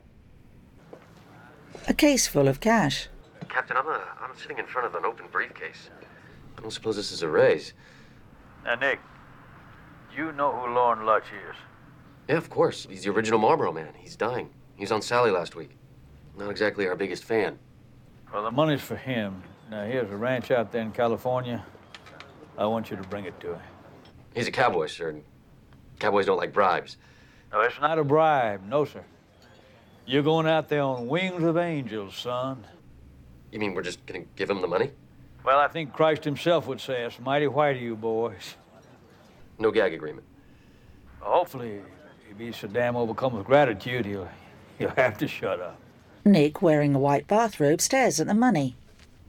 A case full of cash. Captain, I'm, a, I'm sitting in front of an open briefcase. I don't suppose this is a raise. Now, Nick, you know who Lorne Lutch is? Yeah, of course. He's the original Marlboro Man. He's dying. He was on Sally last week. Not exactly our biggest fan. Well, the money's for him. Now, he has a ranch out there in California. I want you to bring it to him. He's a cowboy, sir. And cowboys don't like bribes. No, it's not a bribe. No, sir. You're going out there on wings of angels, son. You mean we're just gonna give him the money? Well, I think Christ himself would say it's mighty white of you boys. No gag agreement. Hopefully, he'll be so damn overcome with gratitude, he'll, he'll have to shut up. Nick, wearing a white bathrobe, stares at the money.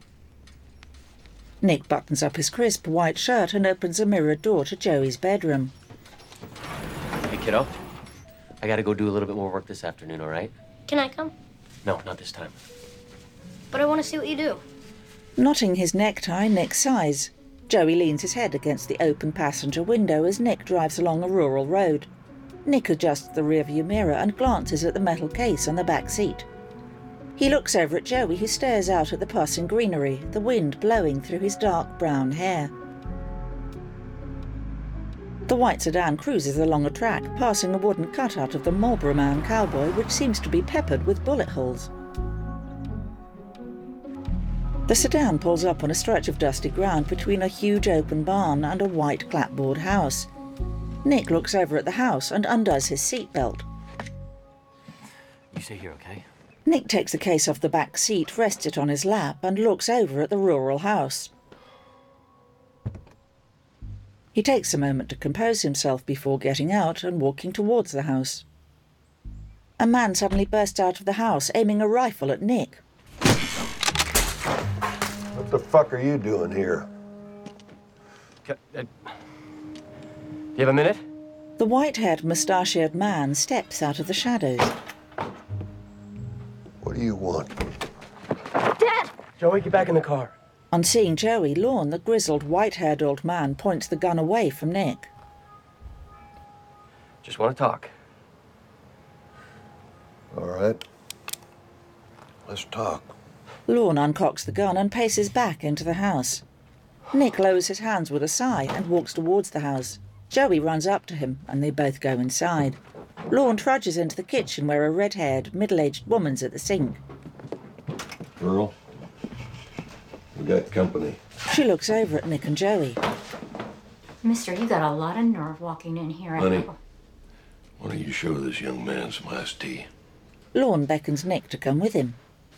Nick buttons up his crisp white shirt and opens a mirrored door to Joey's bedroom. Hey, kiddo. I gotta go do a little bit more work this afternoon, all right? Can I come? No, not this time. But I want to see what you do. Knotting his necktie, Nick sighs. Joey leans his head against the open passenger window as Nick drives along a rural road. Nick adjusts the rearview mirror and glances at the metal case on the back seat. He looks over at Joey, who stares out at the passing greenery, the wind blowing through his dark brown hair. The white sedan cruises along a track, passing a wooden cutout of the Marlboro Man cowboy, which seems to be peppered with bullet holes. The sedan pulls up on a stretch of dusty ground between a huge open barn and a white clapboard house. Nick looks over at the house and undoes his seatbelt. You stay here, okay? Nick takes the case off the back seat, rests it on his lap, and looks over at the rural house. He takes a moment to compose himself before getting out and walking towards the house. A man suddenly bursts out of the house, aiming a rifle at Nick. What the fuck are you doing here? Uh, you have a minute? The white-haired, mustachioed man steps out of the shadows. What do you want? Dad! Joey, get back in the car. On seeing Joey, Lorne, the grizzled, white-haired old man, points the gun away from Nick. Just want to talk. All right. Let's talk. Lorne uncocks the gun and paces back into the house. Nick lowers his hands with a sigh and walks towards the house. Joey runs up to him, and they both go inside. Lorne trudges into the kitchen where a red-haired, middle-aged woman's at the sink. Earl, we got company. She looks over at Nick and Joey. Mister, you got a lot of nerve walking in here. Honey, why don't you show this young man some iced tea? Lorne beckons Nick to come with him.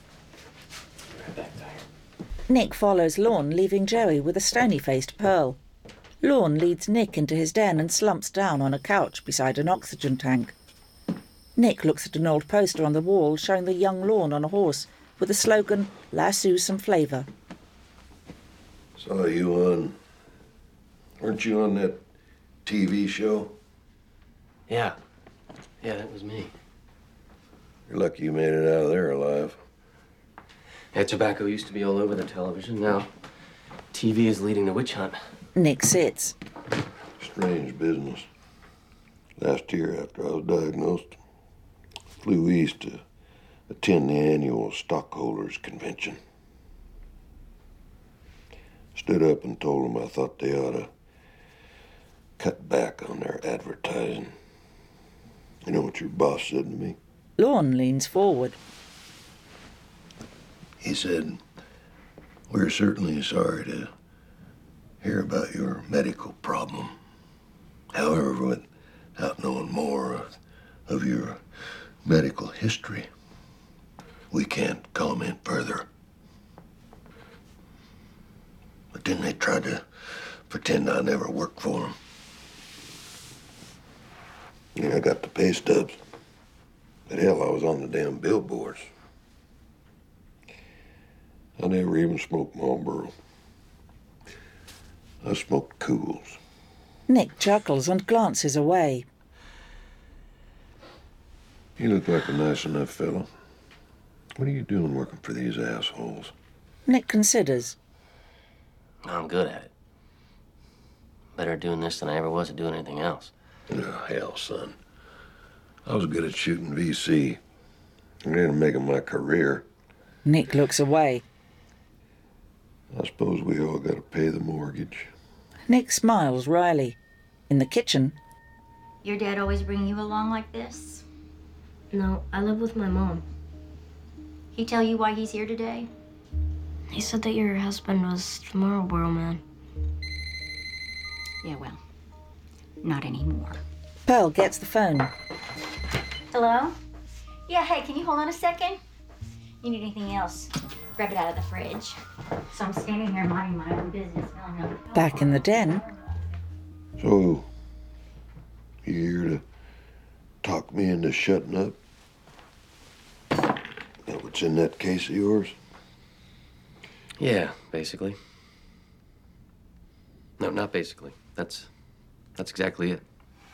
Nick follows Lorne, leaving Joey with a stony-faced Pearl. Lorne leads Nick into his den and slumps down on a couch beside an oxygen tank. Nick looks at an old poster on the wall showing the young Lorne on a horse with the slogan, "Lasso some flavour." Saw you on... Weren't you on that T V show? Yeah. Yeah, that was me. You're lucky you made it out of there alive. Yeah, tobacco used to be all over the television. Now, T V is leading the witch hunt. Nick sits. Strange business. Last year, after I was diagnosed, flew east to attend the annual stockholders convention. Stood up and told them I thought they ought to cut back on their advertising. You know what your boss said to me? Lorne leans forward. He said, "We're certainly sorry to hear about your medical problem. However, without knowing more of, of your medical history, we can't comment further." But then they tried to pretend I never worked for them. Yeah, I got the pay stubs. But hell, I was on the damn billboards. I never even smoked Marlboro. I smoked Cools. Nick chuckles and glances away. You look like a nice enough fellow. What are you doing working for these assholes? Nick considers. I'm good at it. Better at doing this than I ever was at doing anything else. Oh, hell, son. I was good at shooting V C. I didn't make it my career. Nick looks away. I suppose we all gotta pay the mortgage. Nick smiles wryly. In the kitchen. Your dad always bring you along like this? No, I live with my mom. He tell you why he's here today? He said that your husband was the Marlboro Man. Yeah, well, not anymore. Pearl gets the phone. Hello? Yeah, hey, can you hold on a second? You need anything else? Grab it out of the fridge. So I'm standing here minding my own business. No, no. Back in the den. So, you here to talk me into shutting up? That what's in that case of yours? Yeah, basically. No, not basically. That's... that's exactly it.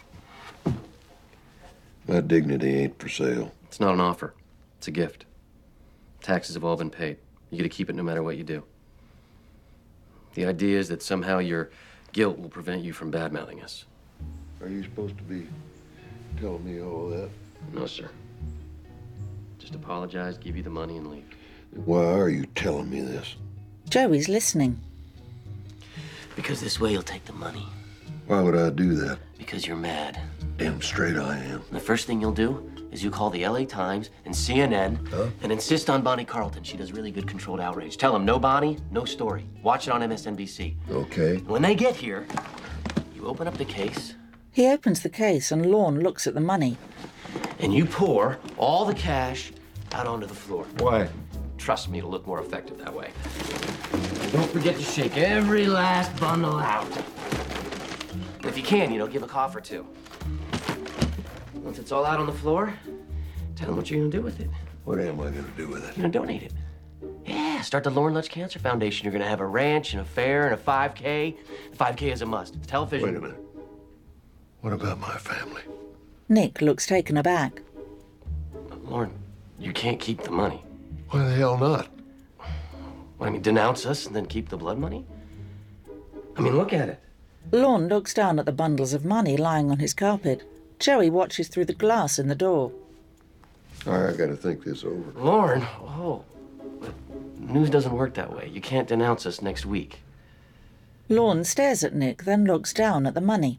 My dignity ain't for sale. It's not an offer. It's a gift. Taxes have all been paid. You get to keep it no matter what you do. The idea is that somehow your guilt will prevent you from bad-mouthing us. Are you supposed to be telling me all that? No, sir. Just apologize, give you the money, and leave. Why are you telling me this? Joey's listening. Because this way you'll take the money. Why would I do that? Because you're mad. Damn straight I am. The first thing you'll do is you call the L A Times and C N N huh? and insist on Bonnie Carlton. She does really good controlled outrage. Tell them no Bonnie, no story. Watch it on M S N B C. Okay. When they get here, you open up the case. He opens the case and Lorne looks at the money. And you pour all the cash out onto the floor. Why? Trust me, it'll look more effective that way. And don't forget to shake every last bundle out. And if you can, you know, give a cough or two. Once it's all out on the floor, tell them what you're gonna do with it. What am I gonna do with it? You're gonna donate it. Yeah, start the Lorne Lutz Cancer Foundation. You're gonna have a ranch and a fair and a five K. five K is a must. The television. Wait a minute. What about my family? Nick looks taken aback. Lorne, you can't keep the money. Why the hell not? What, I mean, denounce us and then keep the blood money? I mean, look at it. Lorne looks down at the bundles of money lying on his carpet. Joey watches through the glass in the door. All right, I gotta think this over. Lorne, oh, but news doesn't work that way. You can't denounce us next week. Lorne stares at Nick, then looks down at the money.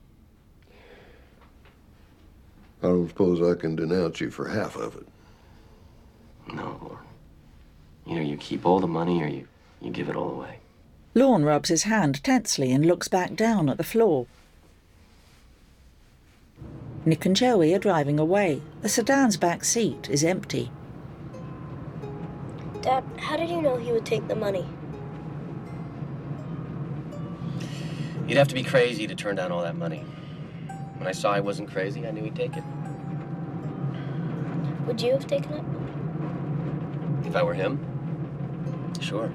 I don't suppose I can denounce you for half of it. No, Lorne. Either you keep all the money or you, you give it all away. Lorne rubs his hand tensely and looks back down at the floor. Nick and Joey are driving away. The sedan's back seat is empty. Dad, how did you know he would take the money? You'd have to be crazy to turn down all that money. When I saw I wasn't crazy, I knew he'd take it. Would you have taken it? If I were him? Sure.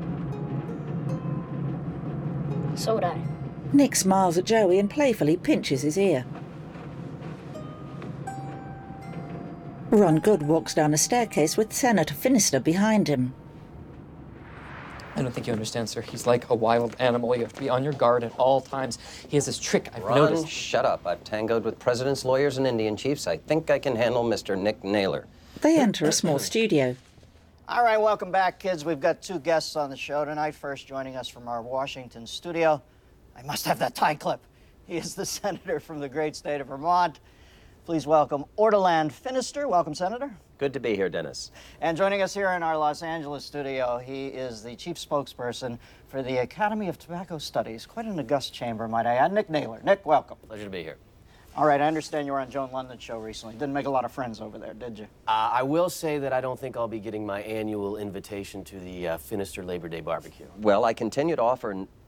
So would I. Nick smiles at Joey and playfully pinches his ear. Ron Good walks down a staircase with Senator Finister behind him. I don't think you understand, sir. He's like a wild animal. You have to be on your guard at all times. He has this trick, I've Ron, noticed. Shut up. I've tangoed with presidents, lawyers, and Indian chiefs. I think I can handle Mister Nick Naylor. They enter a small studio. All right, welcome back, kids. We've got two guests on the show tonight. First, joining us from our Washington studio, I must have that tie clip. He is the senator from the great state of Vermont. Please welcome Ortolan Finister. Welcome, Senator. Good to be here, Dennis. And joining us here in our Los Angeles studio, he is the chief spokesperson for the Academy of Tobacco Studies. Quite an august chamber, might I add. Nick Naylor. Nick, welcome. Pleasure to be here. All right, I understand you were on Joan London's show recently. Didn't make a lot of friends over there, did you? Uh, I will say that I don't think I'll be getting my annual invitation to the uh, Finister Labor Day barbecue. Well, I continue to offer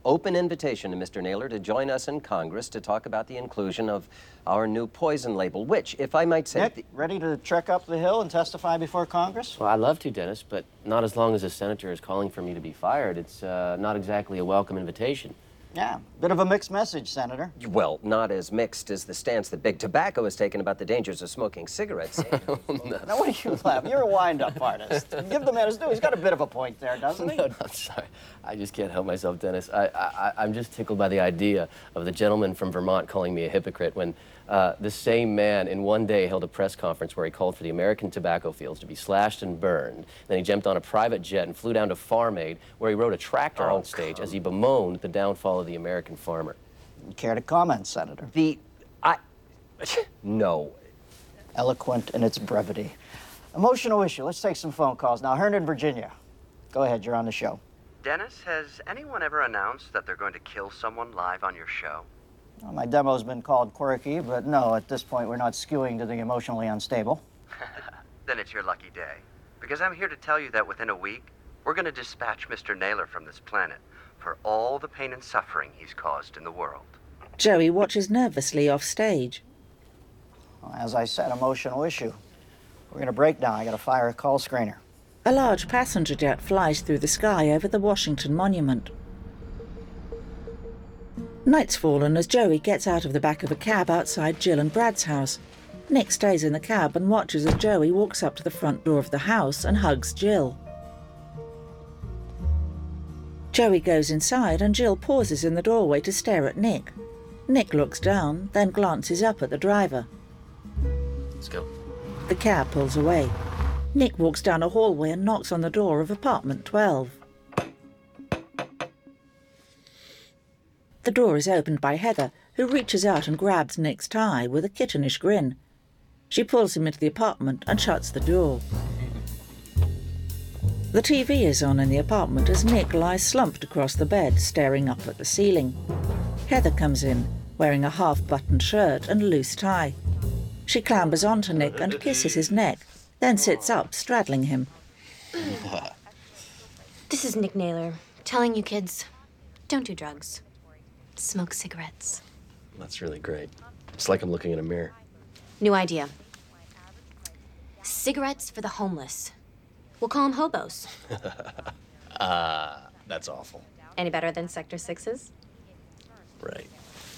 open invitation to Mister Naylor to join us in Congress to talk about the inclusion of our new poison label, which, if I might say... Nick, ready to trek up the hill and testify before Congress? Well, I'd love to, Dennis, but not as long as a senator is calling for me to be fired. It's uh, not exactly a welcome invitation. Yeah, bit of a mixed message, Senator. Well, not as mixed as the stance that Big Tobacco has taken about the dangers of smoking cigarettes. No. Now, what are you laughing? You're a wind-up artist. Give the man his due. He's got a bit of a point there, doesn't he? No, no, I'm sorry. I just can't help myself, Dennis. I, I, I'm just tickled by the idea of the gentleman from Vermont calling me a hypocrite when uh, the same man in one day held a press conference where he called for the American tobacco fields to be slashed and burned. Then he jumped on a private jet and flew down to Farm Aid, where he rode a tractor Oh, on stage as he bemoaned the downfall of the American farmer. Care to comment, Senator? The... I... No. Eloquent in its brevity. Emotional issue. Let's take some phone calls. Now, Herndon, Virginia. Go ahead, you're on the show. Dennis, has anyone ever announced that they're going to kill someone live on your show? Well, my demo's been called quirky, but no, at this point, we're not skewing to the emotionally unstable. Then it's your lucky day. Because I'm here to tell you that within a week, we're going to dispatch Mister Naylor from this planet for all the pain and suffering he's caused in the world. Joey watches nervously off stage. Well, as I said, emotional issue. We're going to break now. I got to fire a call screener. A large passenger jet flies through the sky over the Washington Monument. Night's fallen as Joey gets out of the back of a cab outside Jill and Brad's house. Nick stays in the cab and watches as Joey walks up to the front door of the house and hugs Jill. Joey goes inside and Jill pauses in the doorway to stare at Nick. Nick looks down, then glances up at the driver. Let's go. The cab pulls away. Nick walks down a hallway and knocks on the door of apartment twelve. The door is opened by Heather, who reaches out and grabs Nick's tie with a kittenish grin. She pulls him into the apartment and shuts the door. The T V is on in the apartment as Nick lies slumped across the bed, staring up at the ceiling. Heather comes in, wearing a half-buttoned shirt and loose tie. She clambers onto Nick and kisses his neck, then sits up, straddling him. This is Nick Naylor, telling you kids, don't do drugs. Smoke cigarettes. That's really great. It's like I'm looking in a mirror. New idea. Cigarettes for the homeless. We'll call them hobos. uh, that's awful. Any better than Sector Sixes? Right.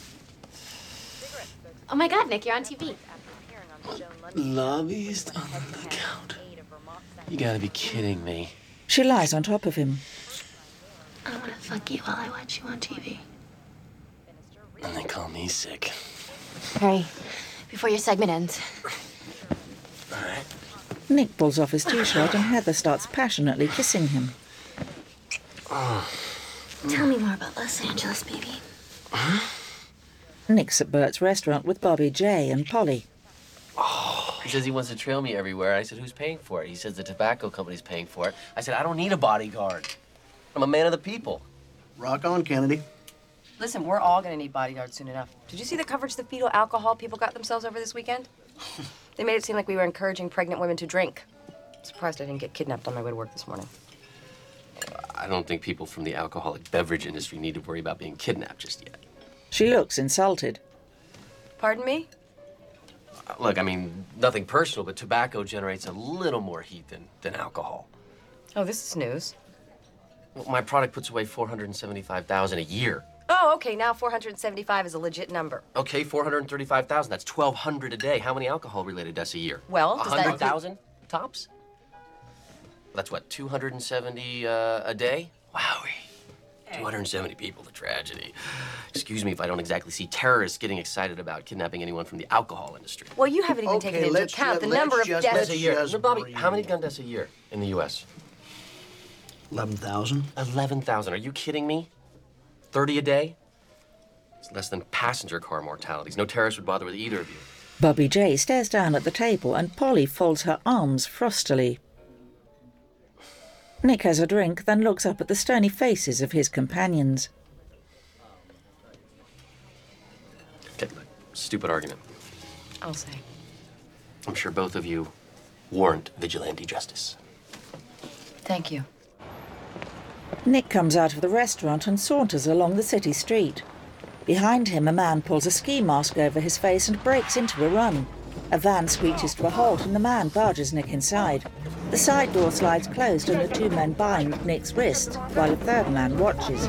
Oh my God, Nick, you're on T V. Lobbyist on the counter. You gotta be kidding me. She lies on top of him. I want to fuck you while I watch you on T V. And they call me sick. Hurry, before your segment ends. All right. Nick pulls off his t-shirt and Heather starts passionately kissing him. Oh. Tell me more about Los Angeles, baby. Huh? Nick's at Bert's restaurant with Bobby J and Polly. Oh, he says he wants to trail me everywhere. I said, who's paying for it? He says the tobacco company's paying for it. I said, I don't need a bodyguard. I'm a man of the people. Rock on, Kennedy. Listen, we're all gonna need bodyguards soon enough. Did you see the coverage the fetal alcohol people got themselves over this weekend? They made it seem like we were encouraging pregnant women to drink. I'm surprised I didn't get kidnapped on my way to work this morning. I don't think people from the alcoholic beverage industry need to worry about being kidnapped just yet. She looks insulted. Pardon me? Uh, look, I mean, nothing personal, but tobacco generates a little more heat than, than alcohol. Oh, this is news. Well, my product puts away four hundred seventy-five thousand a year. Oh, okay, now four hundred seventy-five is a legit number. Okay, four hundred thirty-five thousand. That's twelve hundred a day. How many alcohol-related deaths a year? Well, does that one hundred thousand tops? That's what, two hundred seventy uh, a day? Wowie. two hundred seventy people, the tragedy. Excuse me if I don't exactly see terrorists getting excited about kidnapping anyone from the alcohol industry. Well, you haven't even Okay, taken into let's account ju- the number of let's just- deaths. let's a year. just No, Bobby, breathe. how many gun deaths a year in the U S? eleven thousand. eleven thousand. Are you kidding me? thirty a day? It's less than passenger car mortalities. No terrorist would bother with either of you. Bobby J stares down at the table and Polly folds her arms frostily. Nick has a drink, then looks up at the stony faces of his companions. Okay, look, stupid argument. I'll say. I'm sure both of you warrant vigilante justice. Thank you. Nick comes out of the restaurant and saunters along the city street. Behind him, a man pulls a ski mask over his face and breaks into a run. A van screeches to a halt and the man barges Nick inside. The side door slides closed and the two men bind Nick's wrist while a third man watches.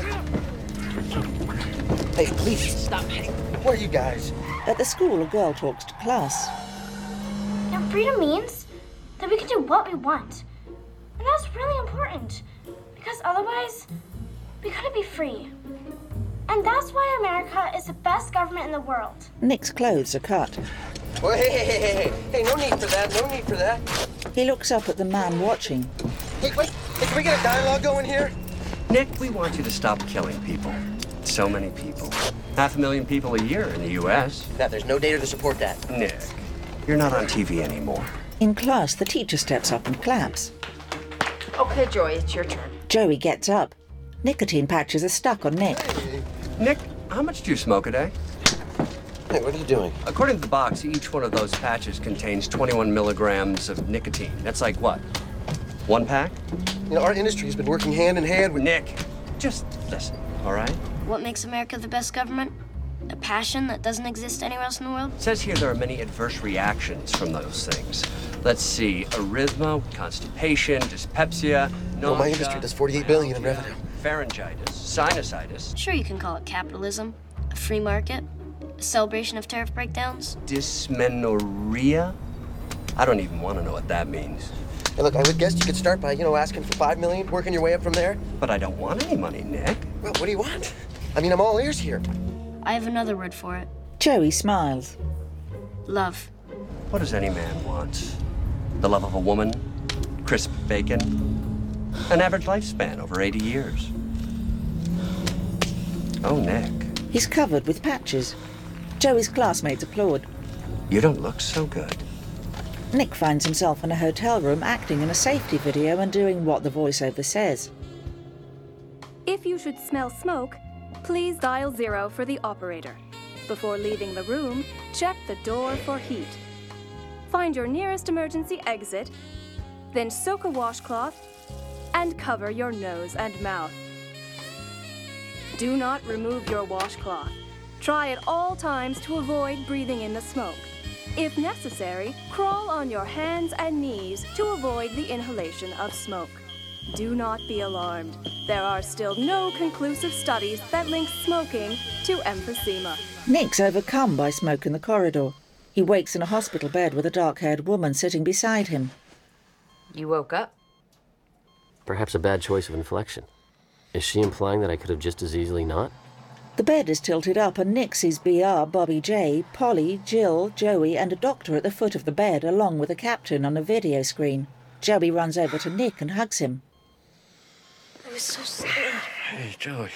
Hey, please stop. Hey, where are you guys? At the school, a girl talks to class. And freedom means that we can do what we want. And that's really important, because otherwise, we couldn't be free. And that's why America is the best government in the world. Nick's clothes are cut. Well, hey, hey, hey, hey, hey, hey, no need for that, no need for that. He looks up at the man watching. Hey, wait, hey, can we get a dialogue going here? Nick, we want you to stop killing people. So many people. Half a million people a year in the U S That there's no data to support that. Nick, you're not on T V anymore. In class, the teacher steps up and claps. Okay, Joey, it's your turn. Joey gets up. Nicotine patches are stuck on Nick. Hey. Nick, how much do you smoke a day? Hey, what are you doing? According to the box, each one of those patches contains twenty-one milligrams of nicotine. That's like what? One pack? You know, our industry has been working hand in hand with... Nick, just listen, all right? What makes America the best government? A passion that doesn't exist anywhere else in the world? It says here there are many adverse reactions from those things. Let's see, arrhythmia, constipation, dyspepsia, nausea... Well, my industry does forty-eight billion in revenue. Pharyngitis, sinusitis. Sure, you can call it capitalism, a free market, a celebration of tariff breakdowns. Dysmenorrhea? I don't even want to know what that means. Hey, look, I would guess you could start by, you know, asking for five million, working your way up from there. But I don't want any money, Nick. Well, what do you want? I mean, I'm all ears here. I have another word for it. Joey smiles. Love. What does any man want? The love of a woman? Crisp bacon? An average lifespan over eighty years. Oh, Nick. He's covered with patches. Joey's classmates applaud. You don't look so good. Nick finds himself in a hotel room acting in a safety video and doing what the voiceover says. If you should smell smoke, please dial zero for the operator. Before leaving the room, check the door for heat. Find your nearest emergency exit, then soak a washcloth and cover your nose and mouth. Do not remove your washcloth. Try at all times to avoid breathing in the smoke. If necessary, crawl on your hands and knees to avoid the inhalation of smoke. Do not be alarmed. There are still no conclusive studies that link smoking to emphysema. Nick's overcome by smoke in the corridor. He wakes in a hospital bed with a dark-haired woman sitting beside him. You woke up? Perhaps a bad choice of inflection. Is she implying that I could have just as easily not? The bed is tilted up and Nick sees B R, Bobby J, Polly, Jill, Joey and a doctor at the foot of the bed along with a captain on a video screen. Joey runs over to Nick and hugs him. I was so scared. Hey, Joey.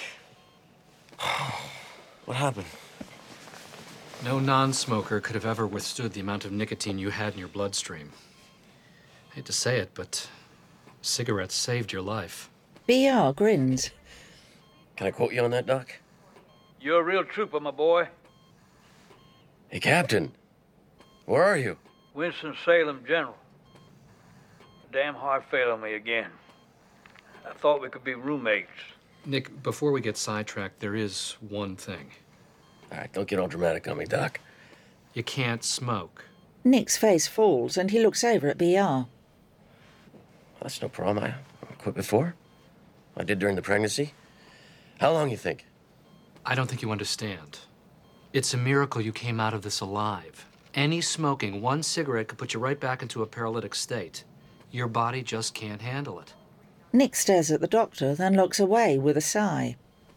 What happened? No non-smoker could have ever withstood the amount of nicotine you had in your bloodstream. I hate to say it, but cigarettes saved your life. B R grins. Can I quote you on that, Doc? You're a real trooper, my boy. Hey, Captain. Where are you? Winston-Salem General. Damn heart failing me again. I thought we could be roommates. Nick, before we get sidetracked, there is one thing. All right, don't get all dramatic on me, Doc. You can't smoke. Nick's face falls and he looks over at B R. That's no problem. I quit before. I did during the pregnancy. How long you think? I don't think you understand. It's a miracle you came out of this alive. Any smoking, one cigarette could put you right back into a paralytic state. Your body just can't handle it. Nick stares at the doctor, then looks away with a sigh.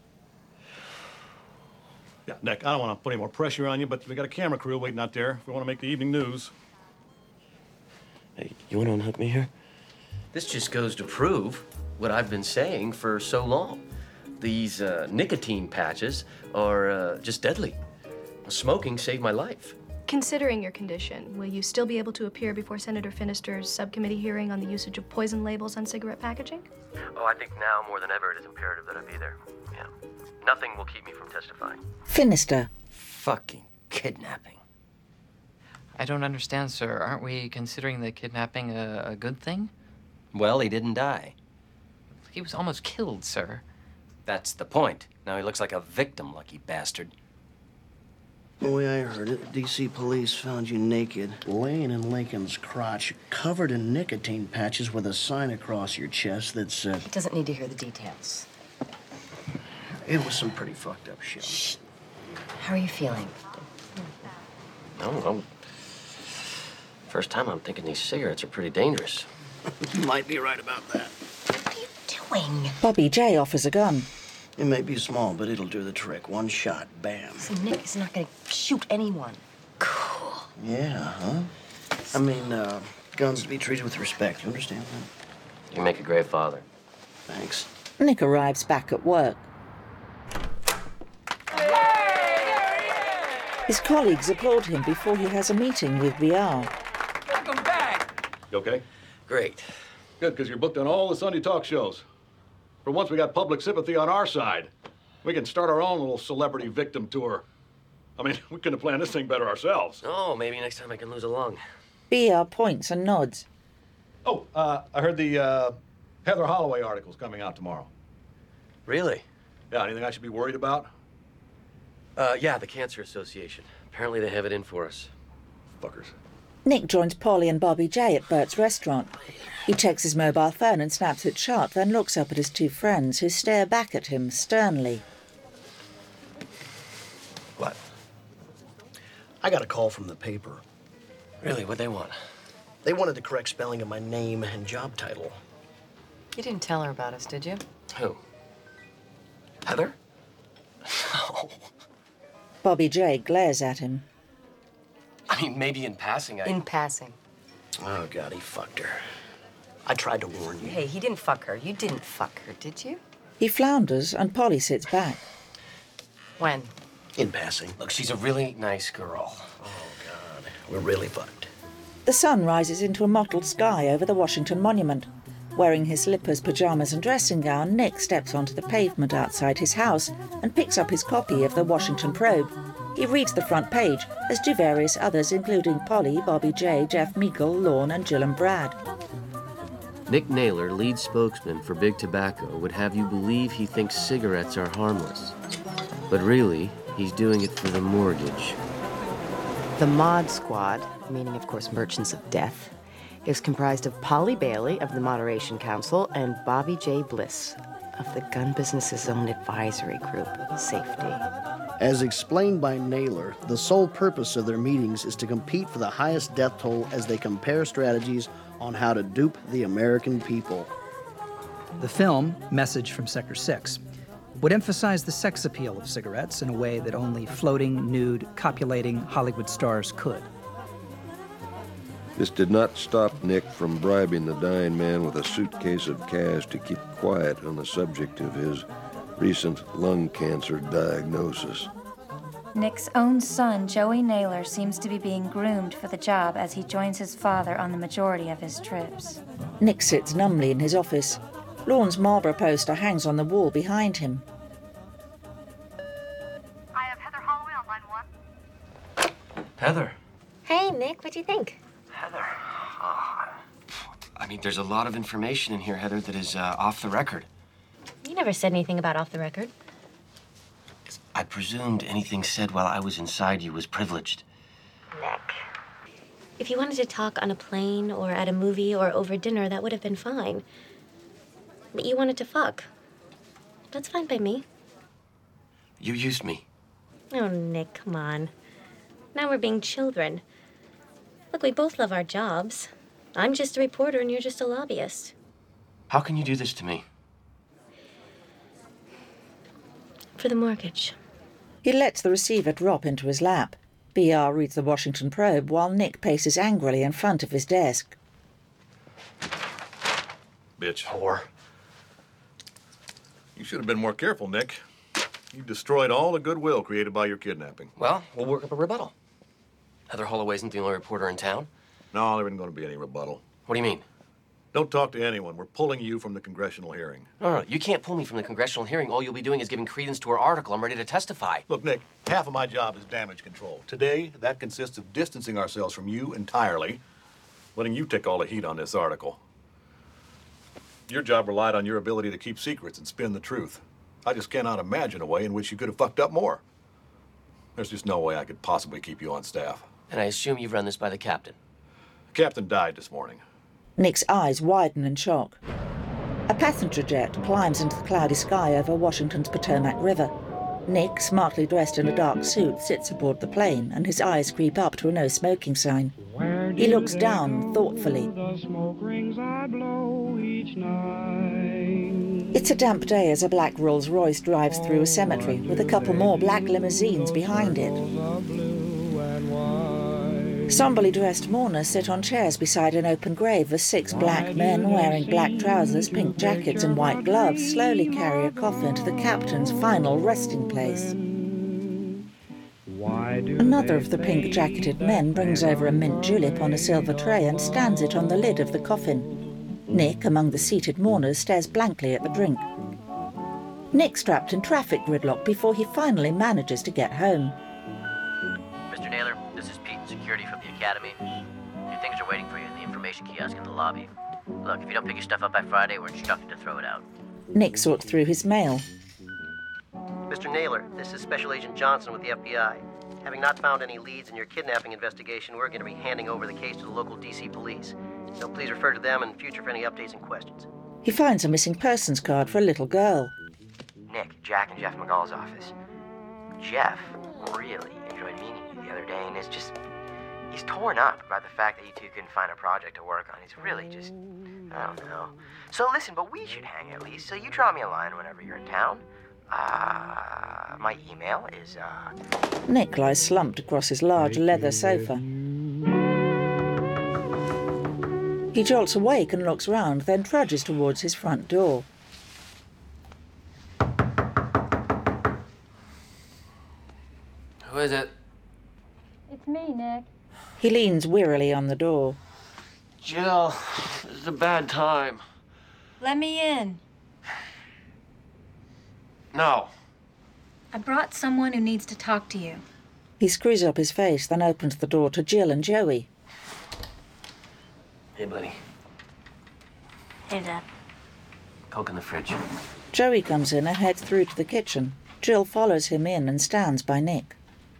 Yeah, Nick, I don't want to put any more pressure on you, but we got a camera crew waiting out there if we want to make the evening news. Hey, you want to unhook me here? This just goes to prove what I've been saying for so long. These uh, nicotine patches are uh, just deadly. Smoking saved my life. Considering your condition, will you still be able to appear before Senator Finister's subcommittee hearing on the usage of poison labels on cigarette packaging? Oh, I think now more than ever it is imperative that I be there. Yeah. Nothing will keep me from testifying. Finister. Fucking kidnapping. I don't understand, sir. Aren't we considering the kidnapping a, a good thing? Well, he didn't die. He was almost killed, sir. That's the point. Now he looks like a victim, lucky bastard. The way I heard it, D C police found you naked, laying in Lincoln's crotch, covered in nicotine patches with a sign across your chest that said... He doesn't need to hear the details. It was some pretty fucked up shit. Shh. How are you feeling? No, I'm... First time I'm thinking these cigarettes are pretty dangerous. You might be right about that. What are you doing? Bobby J offers a gun. It may be small, but it'll do the trick. One shot, bam. See, Nick is not going to shoot anyone. Cool. Yeah, huh? I mean, uh, guns to be treated with respect. You understand that? You make a great father. Thanks. Nick arrives back at work. His colleagues applaud him before he has a meeting with B R. Welcome back. You okay? Great. Good, because you're booked on all the Sunday talk shows. For once, we got public sympathy on our side. We can start our own little celebrity victim tour. I mean, we couldn't have planned this thing better ourselves. Oh, maybe next time I can lose a lung. B R points and nods. Oh, uh, I heard the uh, Heather Holloway article's coming out tomorrow. Really? Yeah, anything I should be worried about? Uh, yeah, the Cancer Association. Apparently they have it in for us. Fuckers. Nick joins Polly and Bobby J at Bert's restaurant. He checks his mobile phone and snaps it shut, then looks up at his two friends, who stare back at him sternly. What? I got a call from the paper. Really? What'd they want? They wanted the correct spelling of my name and job title. You didn't tell her about us, did you? Who? Heather? No. Bobby J glares at him. I mean, maybe in passing I... In passing. Oh, God, he fucked her. I tried to warn you. Hey, he didn't fuck her. You didn't fuck her, did you? He flounders and Polly sits back. When? In passing. Look, she's a really nice girl. Oh, God. We're really fucked. The sun rises into a mottled sky over the Washington Monument. Wearing his slippers, pajamas and dressing gown, Nick steps onto the pavement outside his house and picks up his copy of the Washington Probe. He reads the front page, as do various others, including Polly, Bobby J, Jeff Meagle, Lorne and Jill and Brad. Nick Naylor, lead spokesman for Big Tobacco, would have you believe he thinks cigarettes are harmless. But really, he's doing it for the mortgage. The Mod Squad, meaning, of course, Merchants of Death, is comprised of Polly Bailey of the Moderation Council and Bobby J. Bliss of the Gun Business's Own Advisory Group, Safety. As explained by Naylor, the sole purpose of their meetings is to compete for the highest death toll as they compare strategies on how to dupe the American people. The film, Message from Sector six, would emphasize the sex appeal of cigarettes in a way that only floating, nude, copulating Hollywood stars could. This did not stop Nick from bribing the dying man with a suitcase of cash to keep quiet on the subject of his recent lung cancer diagnosis. Nick's own son, Joey Naylor, seems to be being groomed for the job as he joins his father on the majority of his trips. Nick sits numbly in his office. Lorne's Marlboro poster hangs on the wall behind him. I have Heather Holloway on line one. Heather. Hey, Nick, what do you think? Heather. Oh, I mean, there's a lot of information in here, Heather, that is uh, off the record. You never said anything about off the record. I presumed anything said while I was inside you was privileged. Nick. If you wanted to talk on a plane or at a movie or over dinner, that would have been fine. But you wanted to fuck. That's fine by me. You used me. Oh, Nick, come on. Now we're being children. Look, we both love our jobs. I'm just a reporter and you're just a lobbyist. How can you do this to me? For the mortgage. He lets the receiver drop into his lap. B R reads the Washington Probe while Nick paces angrily in front of his desk. Bitch. Whore. You should have been more careful, Nick. You destroyed all the goodwill created by your kidnapping. Well, we'll work up a rebuttal. Heather Holloway isn't the only reporter in town. No, there isn't going to be any rebuttal. What do you mean? Don't talk to anyone. We're pulling you from the congressional hearing. No, no, you can't pull me from the congressional hearing. All you'll be doing is giving credence to her article. I'm ready to testify. Look, Nick, half of my job is damage control. Today, that consists of distancing ourselves from you entirely, letting you take all the heat on this article. Your job relied on your ability to keep secrets and spin the truth. I just cannot imagine a way in which you could have fucked up more. There's just no way I could possibly keep you on staff. And I assume you've run this by the captain. The captain died this morning. Nick's eyes widen in shock. A passenger jet climbs into the cloudy sky over Washington's Potomac River. Nick, smartly dressed in a dark suit, sits aboard the plane, and his eyes creep up to a no-smoking sign. He looks down thoughtfully. It's a damp day as a black Rolls-Royce drives through a cemetery with a couple more black limousines behind it. Somberly dressed mourners sit on chairs beside an open grave as six black men wearing black trousers, pink jackets and white gloves slowly carry a coffin to the captain's final resting place. Another of the pink-jacketed men brings over a mint julep on a silver tray and stands it on the lid of the coffin. Nick, among the seated mourners, stares blankly at the drink. Nick's trapped in traffic gridlock before he finally manages to get home. Mister Naylor, this is Pete, security from the Academy. Your things are waiting for you in the information kiosk in the lobby. Look, if you don't pick your stuff up by Friday, we're instructed to throw it out. Nick sorts through his mail. Mister Naylor, this is Special Agent Johnson with the F B I. Having not found any leads in your kidnapping investigation, we're going to be handing over the case to the local D C police. So please refer to them in future for any updates and questions. He finds a missing persons card for a little girl. Nick, Jack, and Jeff McGall's office. Jeff really enjoyed meeting you the other day, and is just... he's torn up by the fact that you two couldn't find a project to work on. He's really just... I don't know. So listen, but we should hang at least, so you draw me a line whenever you're in town. Uh, my email is, uh... Nick lies slumped across his large leather sofa. He jolts awake and looks round, then trudges towards his front door. Who is it? It's me, Nick. He leans wearily on the door. Jill, this is a bad time. Let me in. No. I brought someone who needs to talk to you. He screws up his face, then opens the door to Jill and Joey. Hey, buddy. Hey, Dad. Coke in the fridge. Joey comes in and heads through to the kitchen. Jill follows him in and stands by Nick.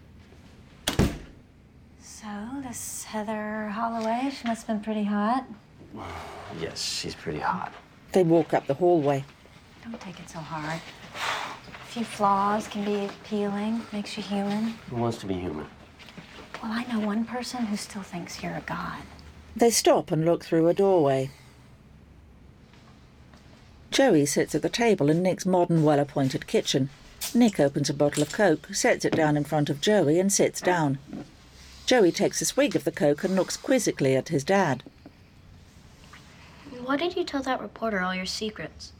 So, this Heather Holloway, she must have been pretty hot. Yes, she's pretty hot. They walk up the hallway. Don't take it so hard. A few flaws can be appealing, makes you human. Who wants to be human? Well, I know one person who still thinks you're a god. They stop and look through a doorway. Joey sits at the table in Nick's modern, well-appointed kitchen. Nick opens a bottle of Coke, sets it down in front of Joey and sits down. Joey takes a swig of the Coke and looks quizzically at his dad. Why did you tell that reporter all your secrets?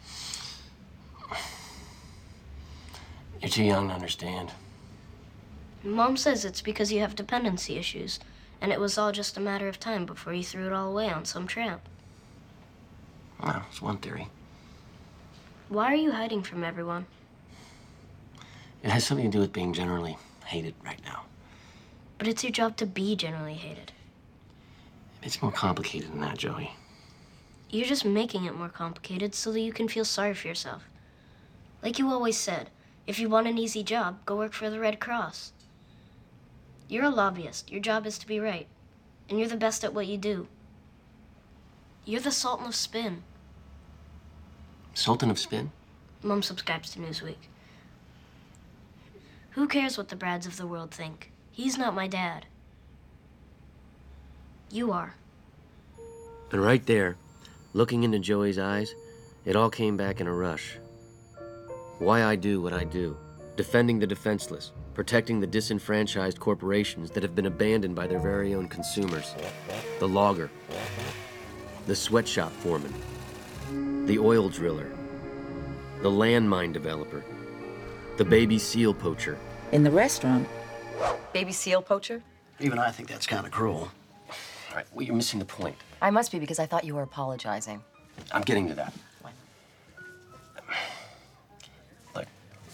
You're too young to understand. Mom says it's because you have dependency issues, and it was all just a matter of time before you threw it all away on some tramp. Well, it's one theory. Why are you hiding from everyone? It has something to do with being generally hated right now. But it's your job to be generally hated. It's more complicated than that, Joey. You're just making it more complicated so that you can feel sorry for yourself. Like you always said, if you want an easy job, go work for the Red Cross. You're a lobbyist. Your job is to be right. And you're the best at what you do. You're the Sultan of Spin. Sultan of Spin? Mom subscribes to Newsweek. Who cares what the Brads of the world think? He's not my dad. You are. And right there, looking into Joey's eyes, it all came back in a rush. Why I do what I do. Defending the defenseless. Protecting the disenfranchised corporations that have been abandoned by their very own consumers. The logger. The sweatshop foreman. The oil driller. The landmine developer. The baby seal poacher. In the restaurant. Baby seal poacher? Even I think that's kind of cruel. All right, well, you're missing the point. I must be because I thought you were apologizing. I'm getting to that. Look,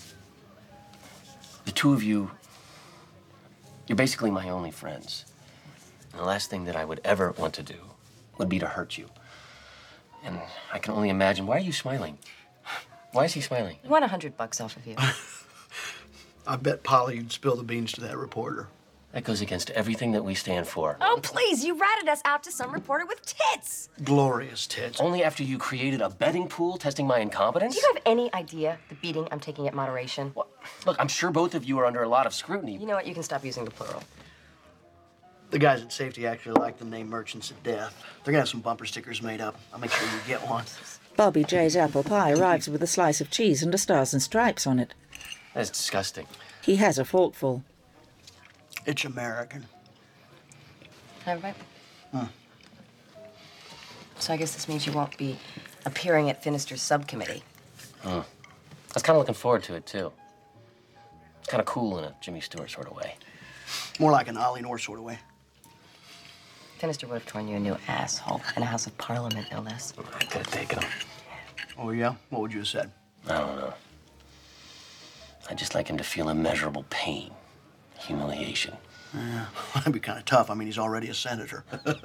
the two of you, you're basically my only friends. And the last thing that I would ever want to do would be to hurt you. And I can only imagine. Why are you smiling? Why is he smiling? I want a hundred bucks off of you. I bet Polly would spill the beans to that reporter. That goes against everything that we stand for. Oh, please, you ratted us out to some reporter with tits. Glorious tits. Only after you created a betting pool testing my incompetence? Do you have any idea the beating I'm taking at moderation? Well, look, I'm sure both of you are under a lot of scrutiny. You know what? You can stop using the plural. The guys at safety actually like the name Merchants of Death. They're gonna have some bumper stickers made up. I'll make sure you get one. Bobby J's apple pie arrives with a slice of cheese and a stars and stripes on it. That's disgusting. He has a forkful. It's American. Have a bite? Hmm. So I guess this means you won't be appearing at Finister's subcommittee. Hmm. I was kind of looking forward to it, too. It's kind of cool in a Jimmy Stewart sort of way. More like an Ollie North sort of way. Finister would have torn you a new asshole in a House of Parliament, no less. I could have taken him. Oh, yeah? What would you have said? I don't know. I'd just like him to feel immeasurable pain, humiliation. Yeah, that'd be kind of tough. I mean, he's already a senator.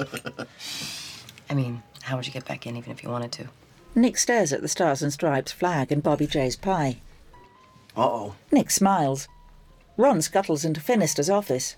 I mean, how would you get back in even if you wanted to? Nick stares at the Stars and Stripes flag and Bobby J's pie. Uh-oh. Nick smiles. Ron scuttles into Finister's office.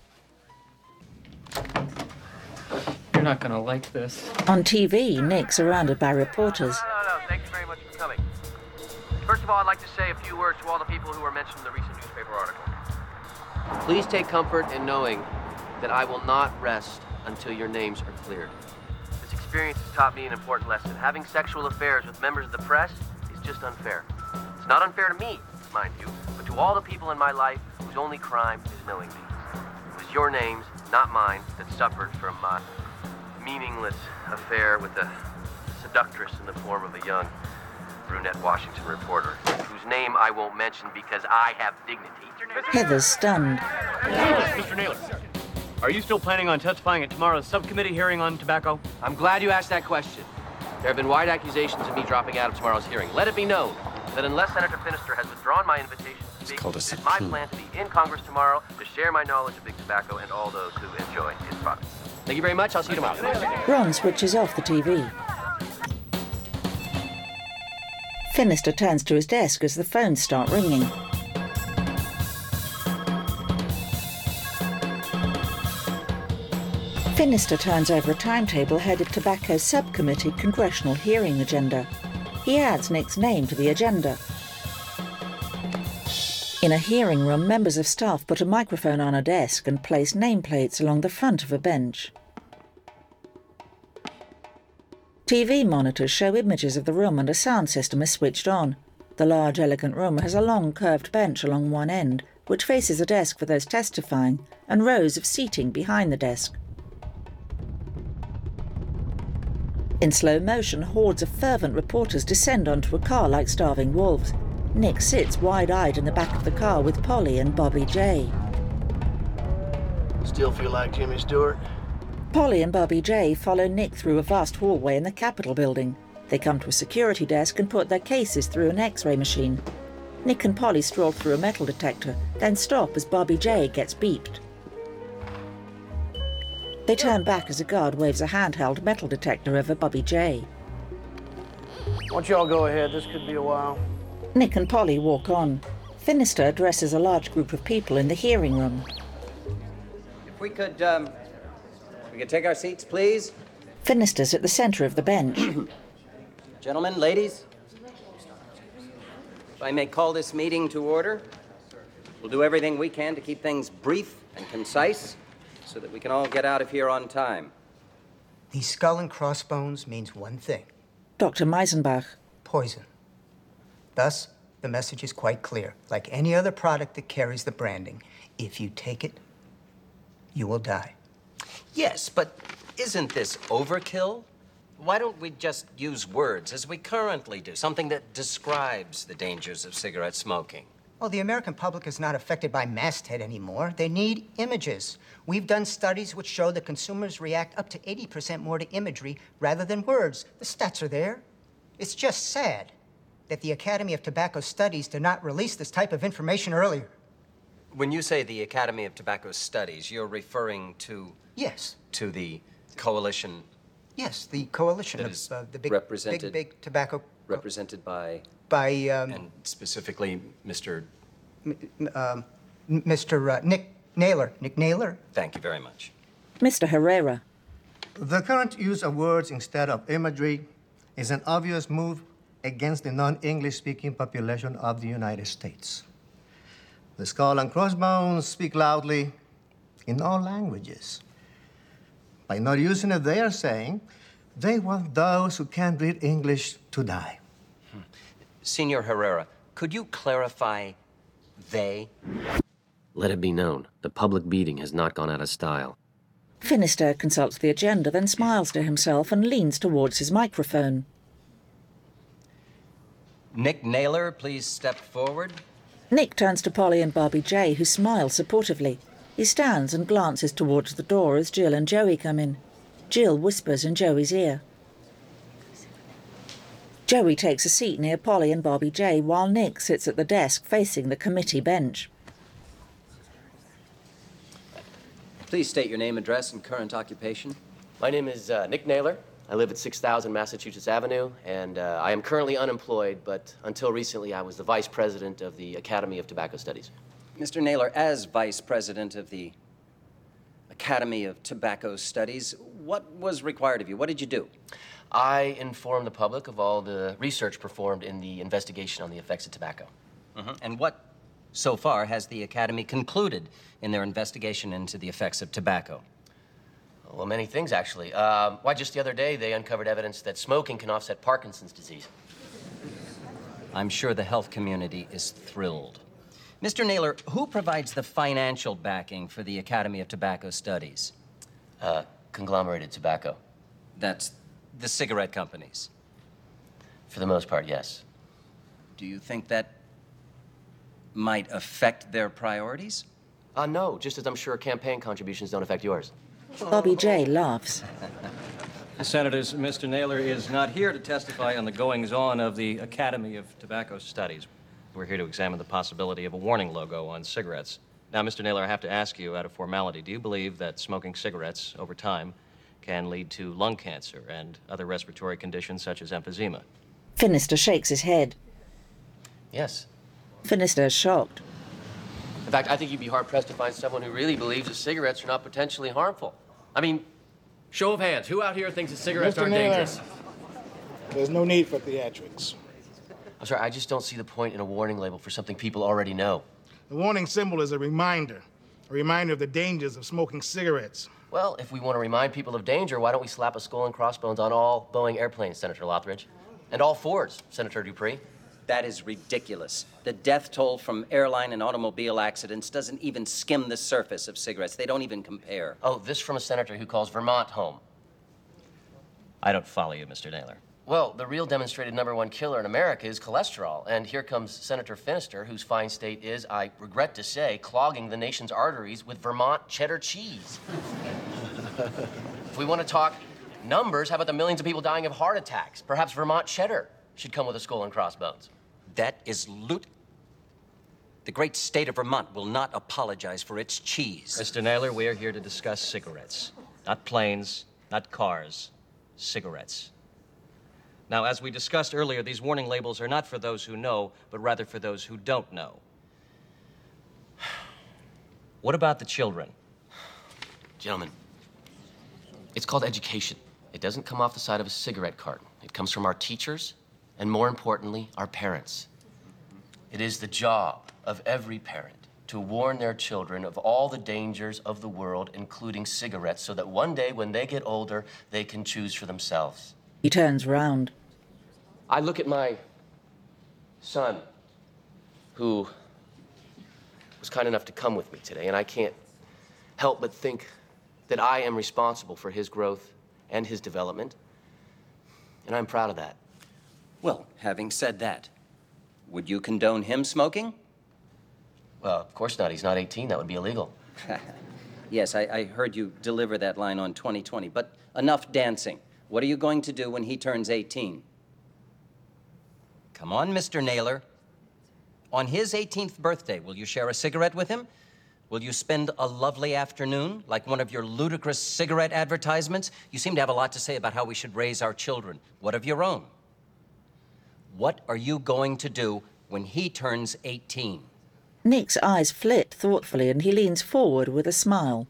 You're not gonna like this. On T V, Nick, surrounded by reporters. No, no, no. Thank you very much for coming. First of all, I'd like to say a few words to all the people who were mentioned in the recent newspaper article. Please take comfort in knowing that I will not rest until your names are cleared. This experience has taught me an important lesson. Having sexual affairs with members of the press is just unfair. It's not unfair to me, mind you, but to all the people in my life whose only crime is knowing me. It was your names, not mine, that suffered from my meaningless affair with a seductress in the form of a young brunette Washington reporter, whose name I won't mention because I have dignity. Heather's stunned. Mister Naylor, are you still planning on testifying at tomorrow's subcommittee hearing on tobacco? I'm glad you asked that question. There have been wide accusations of me dropping out of tomorrow's hearing. Let it be known that unless Senator Finister has withdrawn my invitation to speak, called a it's my plan to be in Congress tomorrow to share my knowledge of big tobacco and all those who enjoy its products. Thank you very much. I'll see you tomorrow. Ron switches off the T V. Finister turns to his desk as the phones start ringing. Finister turns over a timetable head of Tobacco Subcommittee Congressional Hearing Agenda. He adds Nick's name to the agenda. In a hearing room, members of staff put a microphone on a desk and place nameplates along the front of a bench. T V monitors show images of the room and a sound system is switched on. The large, elegant room has a long, curved bench along one end, which faces a desk for those testifying, and rows of seating behind the desk. In slow motion, hordes of fervent reporters descend onto a car like starving wolves. Nick sits wide-eyed in the back of the car with Polly and Bobby J. Still feel like Jimmy Stewart? Polly and Bobby J follow Nick through a vast hallway in the Capitol building. They come to a security desk and put their cases through an X-ray machine. Nick and Polly stroll through a metal detector, then stop as Bobby J gets beeped. They turn back as a guard waves a handheld metal detector over Bobby J. Why don't y'all go ahead? This could be a while. Nick and Polly walk on. Finister addresses a large group of people in the hearing room. If we could, um, we could take our seats, please. Finister's at the center of the bench. Gentlemen, ladies, if I may call this meeting to order, we'll do everything we can to keep things brief and concise so that we can all get out of here on time. These skull and crossbones means one thing. Doctor Meisenbach. Poison. Thus, the message is quite clear. Like any other product that carries the branding, if you take it, you will die. Yes, but isn't this overkill? Why don't we just use words as we currently do, something that describes the dangers of cigarette smoking? Oh, the American public is not affected by masthead anymore. They need images. We've done studies which show that consumers react up to eighty percent more to imagery rather than words. The stats are there. It's just sad that the Academy of Tobacco Studies did not release this type of information earlier. When you say the Academy of Tobacco Studies, you're referring to... Yes. To the Coalition Yes, the coalition That of is uh, the big, represented- big, big tobacco. Represented by... By, um... And specifically, Mister... M- um, Mister Uh, Nick Naylor. Nick Naylor. Thank you very much. Mister Herrera. The current use of words instead of imagery is an obvious move against the non-English speaking population of the United States. The skull and crossbones speak loudly in all languages. By not using it, they are saying they want those who can't read English to die. Hmm. Senor Herrera, could you clarify they? Let it be known, the public beating has not gone out of style. Finister consults the agenda, then smiles to himself and leans towards his microphone. Nick Naylor, please step forward. Nick turns to Polly and Bobby J, who smile supportively. He stands and glances towards the door as Jill and Joey come in. Jill whispers in Joey's ear. Joey takes a seat near Polly and Bobby J, while Nick sits at the desk facing the committee bench. Please state your name, address, and current occupation. My name is uh, Nick Naylor. I live at six thousand Massachusetts Avenue, and uh, I am currently unemployed, but until recently I was the vice president of the Academy of Tobacco Studies. Mister Naylor, as vice president of the Academy of Tobacco Studies, what was required of you? What did you do? I informed the public of all the research performed in the investigation on the effects of tobacco. Mm-hmm. And what, so far, has the Academy concluded in their investigation into the effects of tobacco? Well, many things, actually. Um, why, just the other day, they uncovered evidence that smoking can offset Parkinson's disease. I'm sure the health community is thrilled. Mister Naylor, who provides the financial backing for the Academy of Tobacco Studies? Uh, conglomerated tobacco. That's the cigarette companies? For the most part, yes. Do you think that might affect their priorities? Uh, no, just as I'm sure campaign contributions don't affect yours. Bobby J laughs. Senators, Mister Naylor is not here to testify on the goings-on of the Academy of Tobacco Studies. We're here to examine the possibility of a warning logo on cigarettes. Now, Mister Naylor, I have to ask you, out of formality, do you believe that smoking cigarettes over time can lead to lung cancer and other respiratory conditions such as emphysema? Finister shakes his head. Yes. Finister is shocked. In fact, I think you'd be hard-pressed to find someone who really believes that cigarettes are not potentially harmful. I mean, show of hands, who out here thinks that cigarettes Mister aren't Naylor, dangerous? There's no need for theatrics. I'm sorry, I just don't see the point in a warning label for something people already know. The warning symbol is a reminder, a reminder of the dangers of smoking cigarettes. Well, if we want to remind people of danger, why don't we slap a skull and crossbones on all Boeing airplanes, Senator Lothridge? And all Fords, Senator Dupree? That is ridiculous. The death toll from airline and automobile accidents doesn't even skim the surface of cigarettes. They don't even compare. Oh, this from a senator who calls Vermont home. I don't follow you, Mister Naylor. Well, the real demonstrated number one killer in America is cholesterol. And here comes Senator Finister, whose fine state is, I regret to say, clogging the nation's arteries with Vermont cheddar cheese. If we want to talk numbers, how about the millions of people dying of heart attacks? Perhaps Vermont cheddar should come with a skull and crossbones. That is loot. The great state of Vermont will not apologize for its cheese. Mister Naylor, we are here to discuss cigarettes. Not planes, not cars, cigarettes. Now, as we discussed earlier, these warning labels are not for those who know, but rather for those who don't know. What about the children? Gentlemen, it's called education. It doesn't come off the side of a cigarette carton. It comes from our teachers, and more importantly, our parents. It is the job of every parent to warn their children of all the dangers of the world, including cigarettes, so that one day when they get older, they can choose for themselves. He turns round. I look at my son, who was kind enough to come with me today, and I can't help but think that I am responsible for his growth and his development, and I'm proud of that. Well, having said that, would you condone him smoking? Well, of course not. He's not eighteen. That would be illegal. Yes, I, I heard you deliver that line on twenty twenty, but enough dancing. What are you going to do when he turns eighteen? Come on, Mister Naylor. On his eighteenth birthday, will you share a cigarette with him? Will you spend a lovely afternoon, like one of your ludicrous cigarette advertisements? You seem to have a lot to say about how we should raise our children. What of your own? What are you going to do when he turns eighteen? Nick's eyes flit thoughtfully and he leans forward with a smile.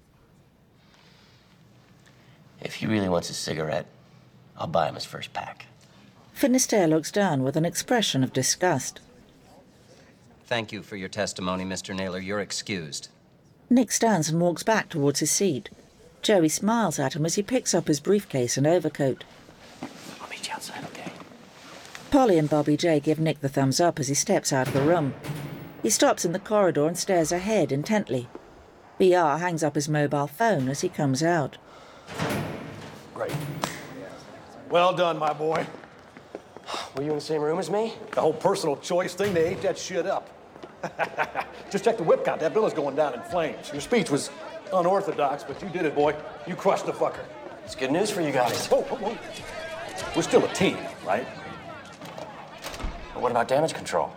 If he really wants a cigarette, I'll buy him his first pack. Finisterre looks down with an expression of disgust. Thank you for your testimony, Mister Naylor. You're excused. Nick stands and walks back towards his seat. Joey smiles at him as he picks up his briefcase and overcoat. I'll meet you outside, okay? Polly and Bobby J give Nick the thumbs up as he steps out of the room. He stops in the corridor and stares ahead intently. B R hangs up his mobile phone as he comes out. Great. Well done, my boy. Were you in the same room as me? The whole personal choice thing, they ate that shit up. Just check the whip count. That bill is going down in flames. Your speech was unorthodox, but you did it, boy. You crushed the fucker. It's good news for you guys. Whoa, whoa, whoa. We're still a team, right? But what about damage control?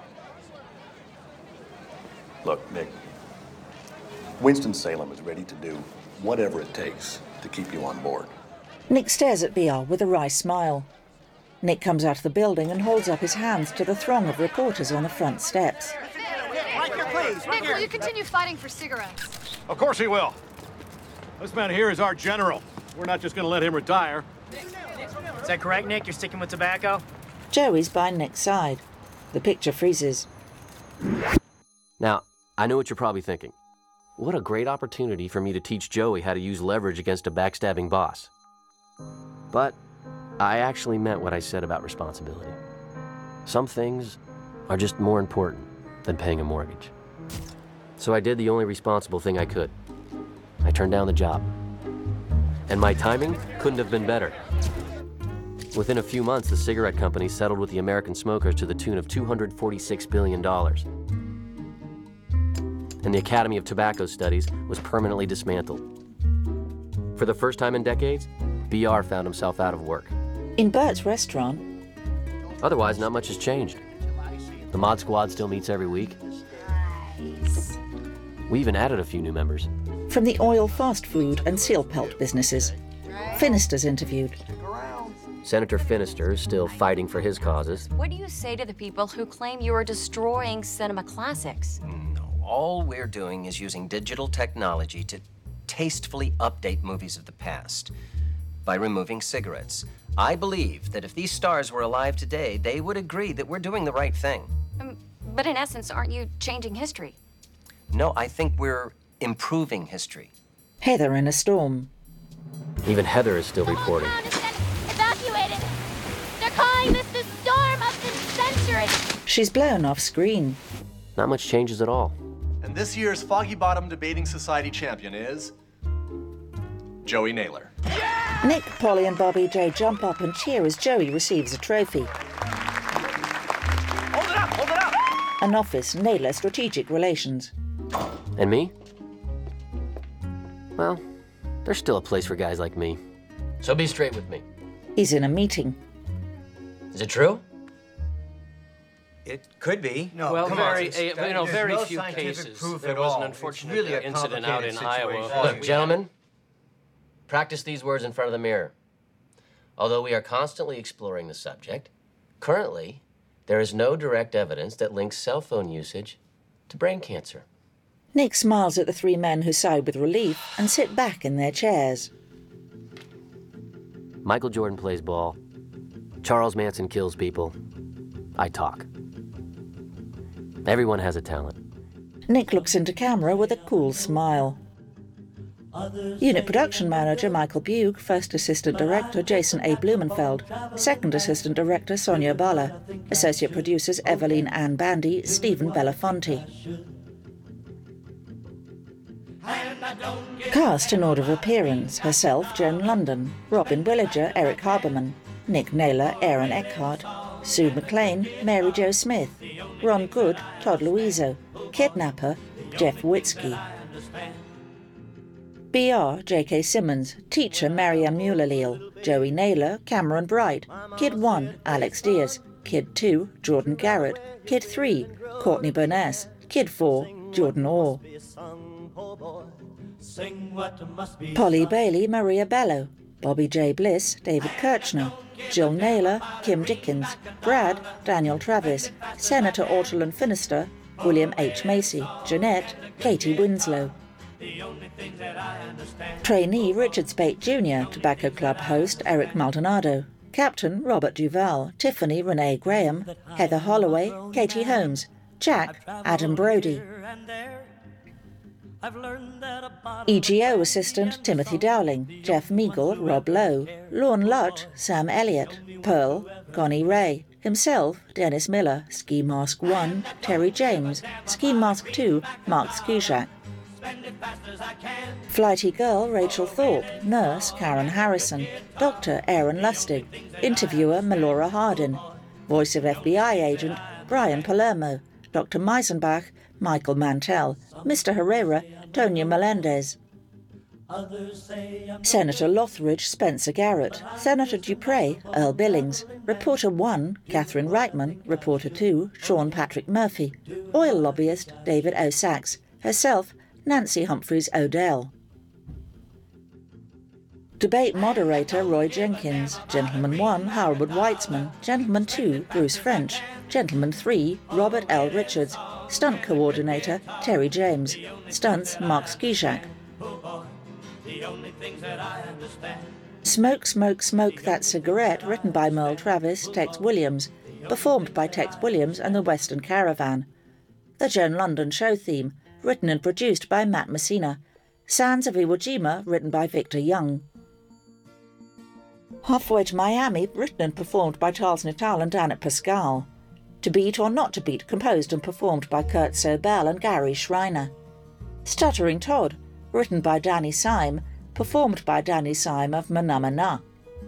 Look, Nick, Winston-Salem is ready to do whatever it takes to keep you on board. Nick stares at B R with a wry smile. Nick comes out of the building and holds up his hands to the throng of reporters on the front steps. Right here, please. Right Nick, here. Will you continue fighting for cigarettes? Of course he will. This man here is our general. We're not just going to let him retire. Is that correct, Nick? You're sticking with tobacco? Joey's by Nick's side. The picture freezes. Now, I know what you're probably thinking. What a great opportunity for me to teach Joey how to use leverage against a backstabbing boss. But I actually meant what I said about responsibility. Some things are just more important than paying a mortgage. So I did the only responsible thing I could. I turned down the job. And my timing couldn't have been better. Within a few months, the cigarette company settled with the American smokers to the tune of two hundred forty-six billion dollars. And the Academy of Tobacco Studies was permanently dismantled. For the first time in decades, B R found himself out of work. In Bert's restaurant. Otherwise, not much has changed. The Mod Squad still meets every week. Nice. We even added a few new members. From the oil, fast food, and seal pelt businesses. Finister's interviewed. Senator Finister is still fighting for his causes. What do you say to the people who claim you are destroying cinema classics? No, all we're doing is using digital technology to tastefully update movies of the past by removing cigarettes. I believe that if these stars were alive today, they would agree that we're doing the right thing. Um, but in essence, aren't you changing history? No, I think we're improving history. Heather in a storm. Even Heather is still reporting. Evacuated! They're calling this the storm of the century! She's blown off screen. Not much changes at all. And this year's Foggy Bottom Debating Society champion is Joey Naylor. Yeah! Nick, Polly, and Bobby J jump up and cheer as Joey receives a trophy. Hold it up! Hold it up! An office, Naylor Strategic Relations. And me? Well, there's still a place for guys like me. So be straight with me. He's in a meeting. Is it true? It could be. No, well, very, on, uh, you know, very no few cases. Proof there at was all. an unfortunate really uh, incident out in situation. Iowa. Look, gentlemen, practice these words in front of the mirror. Although we are constantly exploring the subject, currently, there is no direct evidence that links cell phone usage to brain cancer. Nick smiles at the three men who sigh with relief and sit back in their chairs. Michael Jordan plays ball. Charles Manson kills people. I talk. Everyone has a talent. Nick looks into camera with a cool smile. Unit Production Manager Michael Bugh, First Assistant Director Jason A. Blumenfeld, Second Assistant Director Sonia Bala, Associate Producers Eveline Ann Bandy, Stephen Belafonte. Cast in order of appearance: herself, Joan London; Robin Williger, Eric Harberman; Nick Naylor, Aaron Eckhart; Sue McLean, Mary Jo Smith; Ron Good, Todd Luizo; Kidnapper, Jeff Witzke; B R, J K Simmons; Teacher, Marianne Mueller-Leal; Joey Naylor, Cameron Bright; Kid one, Alex Diaz; Kid two, Jordan Garrett; Kid three, Courtney Burness; Kid four, Jordan Orr. Polly Bailey, Maria Bello, Bobby J. Bliss, David Kirchner, Jill Naylor, Kim Dickens, Brad, Daniel Travis, Senator Ortolan Finister, William H. Macy, Jeanette, Katie Winslow. Trainee Richard Speight Junior, Tobacco Club host Eric Maldonado, Captain Robert Duval, Tiffany Renee Graham, Heather Holloway, Katie Holmes, Jack Adam Brody. E G O assistant Timothy Dowling, Jeff Meagle, Rob Lowe, Lorne Lutt, Sam Elliott, Pearl, Connie Ray, himself, Dennis Miller, Ski Mask one, Terry James, Ski Mask two, Mark Skuzak. Flighty girl Rachel Thorpe, nurse Karen Harrison, doctor Aaron Lustig, interviewer Melora Hardin, voice of F B I agent Brian Palermo, Doctor Meisenbach, Michael Mantell, Mister Herrera, Tonya Melendez. Senator Lothridge, Spencer Garrett, Senator Dupre, Earl Billings, Reporter one, Catherine Reitman, Reporter two, Sean Patrick Murphy, oil lobbyist David O. Sachs, herself Nancy Humphreys Odell. Debate moderator Roy Jenkins, Gentleman one, Howard Weitzman, Gentleman two, Bruce French, Gentleman three, Robert L. Richards, Stunt coordinator Terry James, stunts Mark Skizak. Smoke, Smoke, Smoke That Cigarette, written by Merle Travis, Tex Williams, performed by Tex Williams and the Western Caravan. The Joan London Show theme, written and produced by Matt Messina. Sands of Iwo Jima, written by Victor Young. Halfway to Miami, written and performed by Charles Nital and Annette Pascal. To Beat or Not to Beat, composed and performed by Kurt Sobel and Gary Schreiner. Stuttering Todd, written by Danny Syme, performed by Danny Syme of Manamana.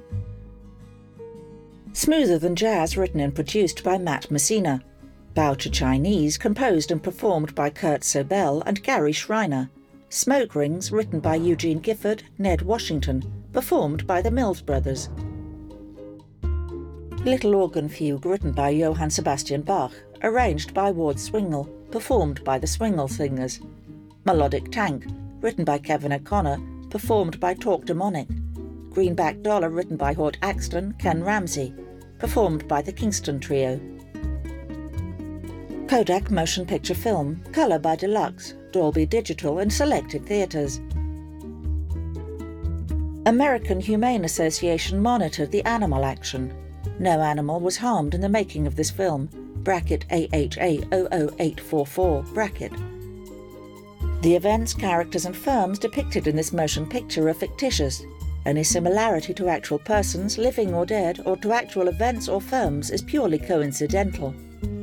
Smoother Than Jazz, written and produced by Matt Messina. Bow to Chinese, composed and performed by Kurt Sobel and Gary Schreiner. Smoke Rings, written by Eugene Gifford, Ned Washington, performed by the Mills Brothers. Little Organ Fugue, written by Johann Sebastian Bach, arranged by Ward Swingle, performed by the Swingle Singers. Melodic Tank, written by Kevin O'Connor, performed by Talk Demonic. Greenback Dollar, written by Hort Axton, Ken Ramsey, performed by the Kingston Trio. Kodak Motion Picture Film, colour by Deluxe, Dolby Digital and selected theatres. American Humane Association monitored the animal action. No animal was harmed in the making of this film, bracket A H A zero zero eight four four, bracket. The events, characters and firms depicted in this motion picture are fictitious. Any similarity to actual persons, living or dead, or to actual events or firms is purely coincidental.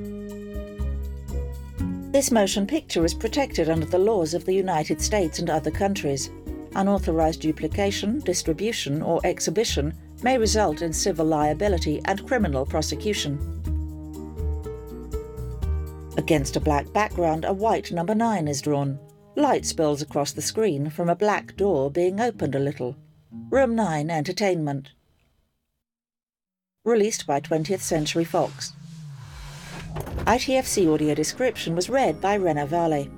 This motion picture is protected under the laws of the United States and other countries. Unauthorized duplication, distribution, or exhibition may result in civil liability and criminal prosecution. Against a black background, a white number nine is drawn. Light spills across the screen from a black door being opened a little. Room nine Entertainment. Released by twentieth Century Fox. I T F C audio description was read by Rena Vale.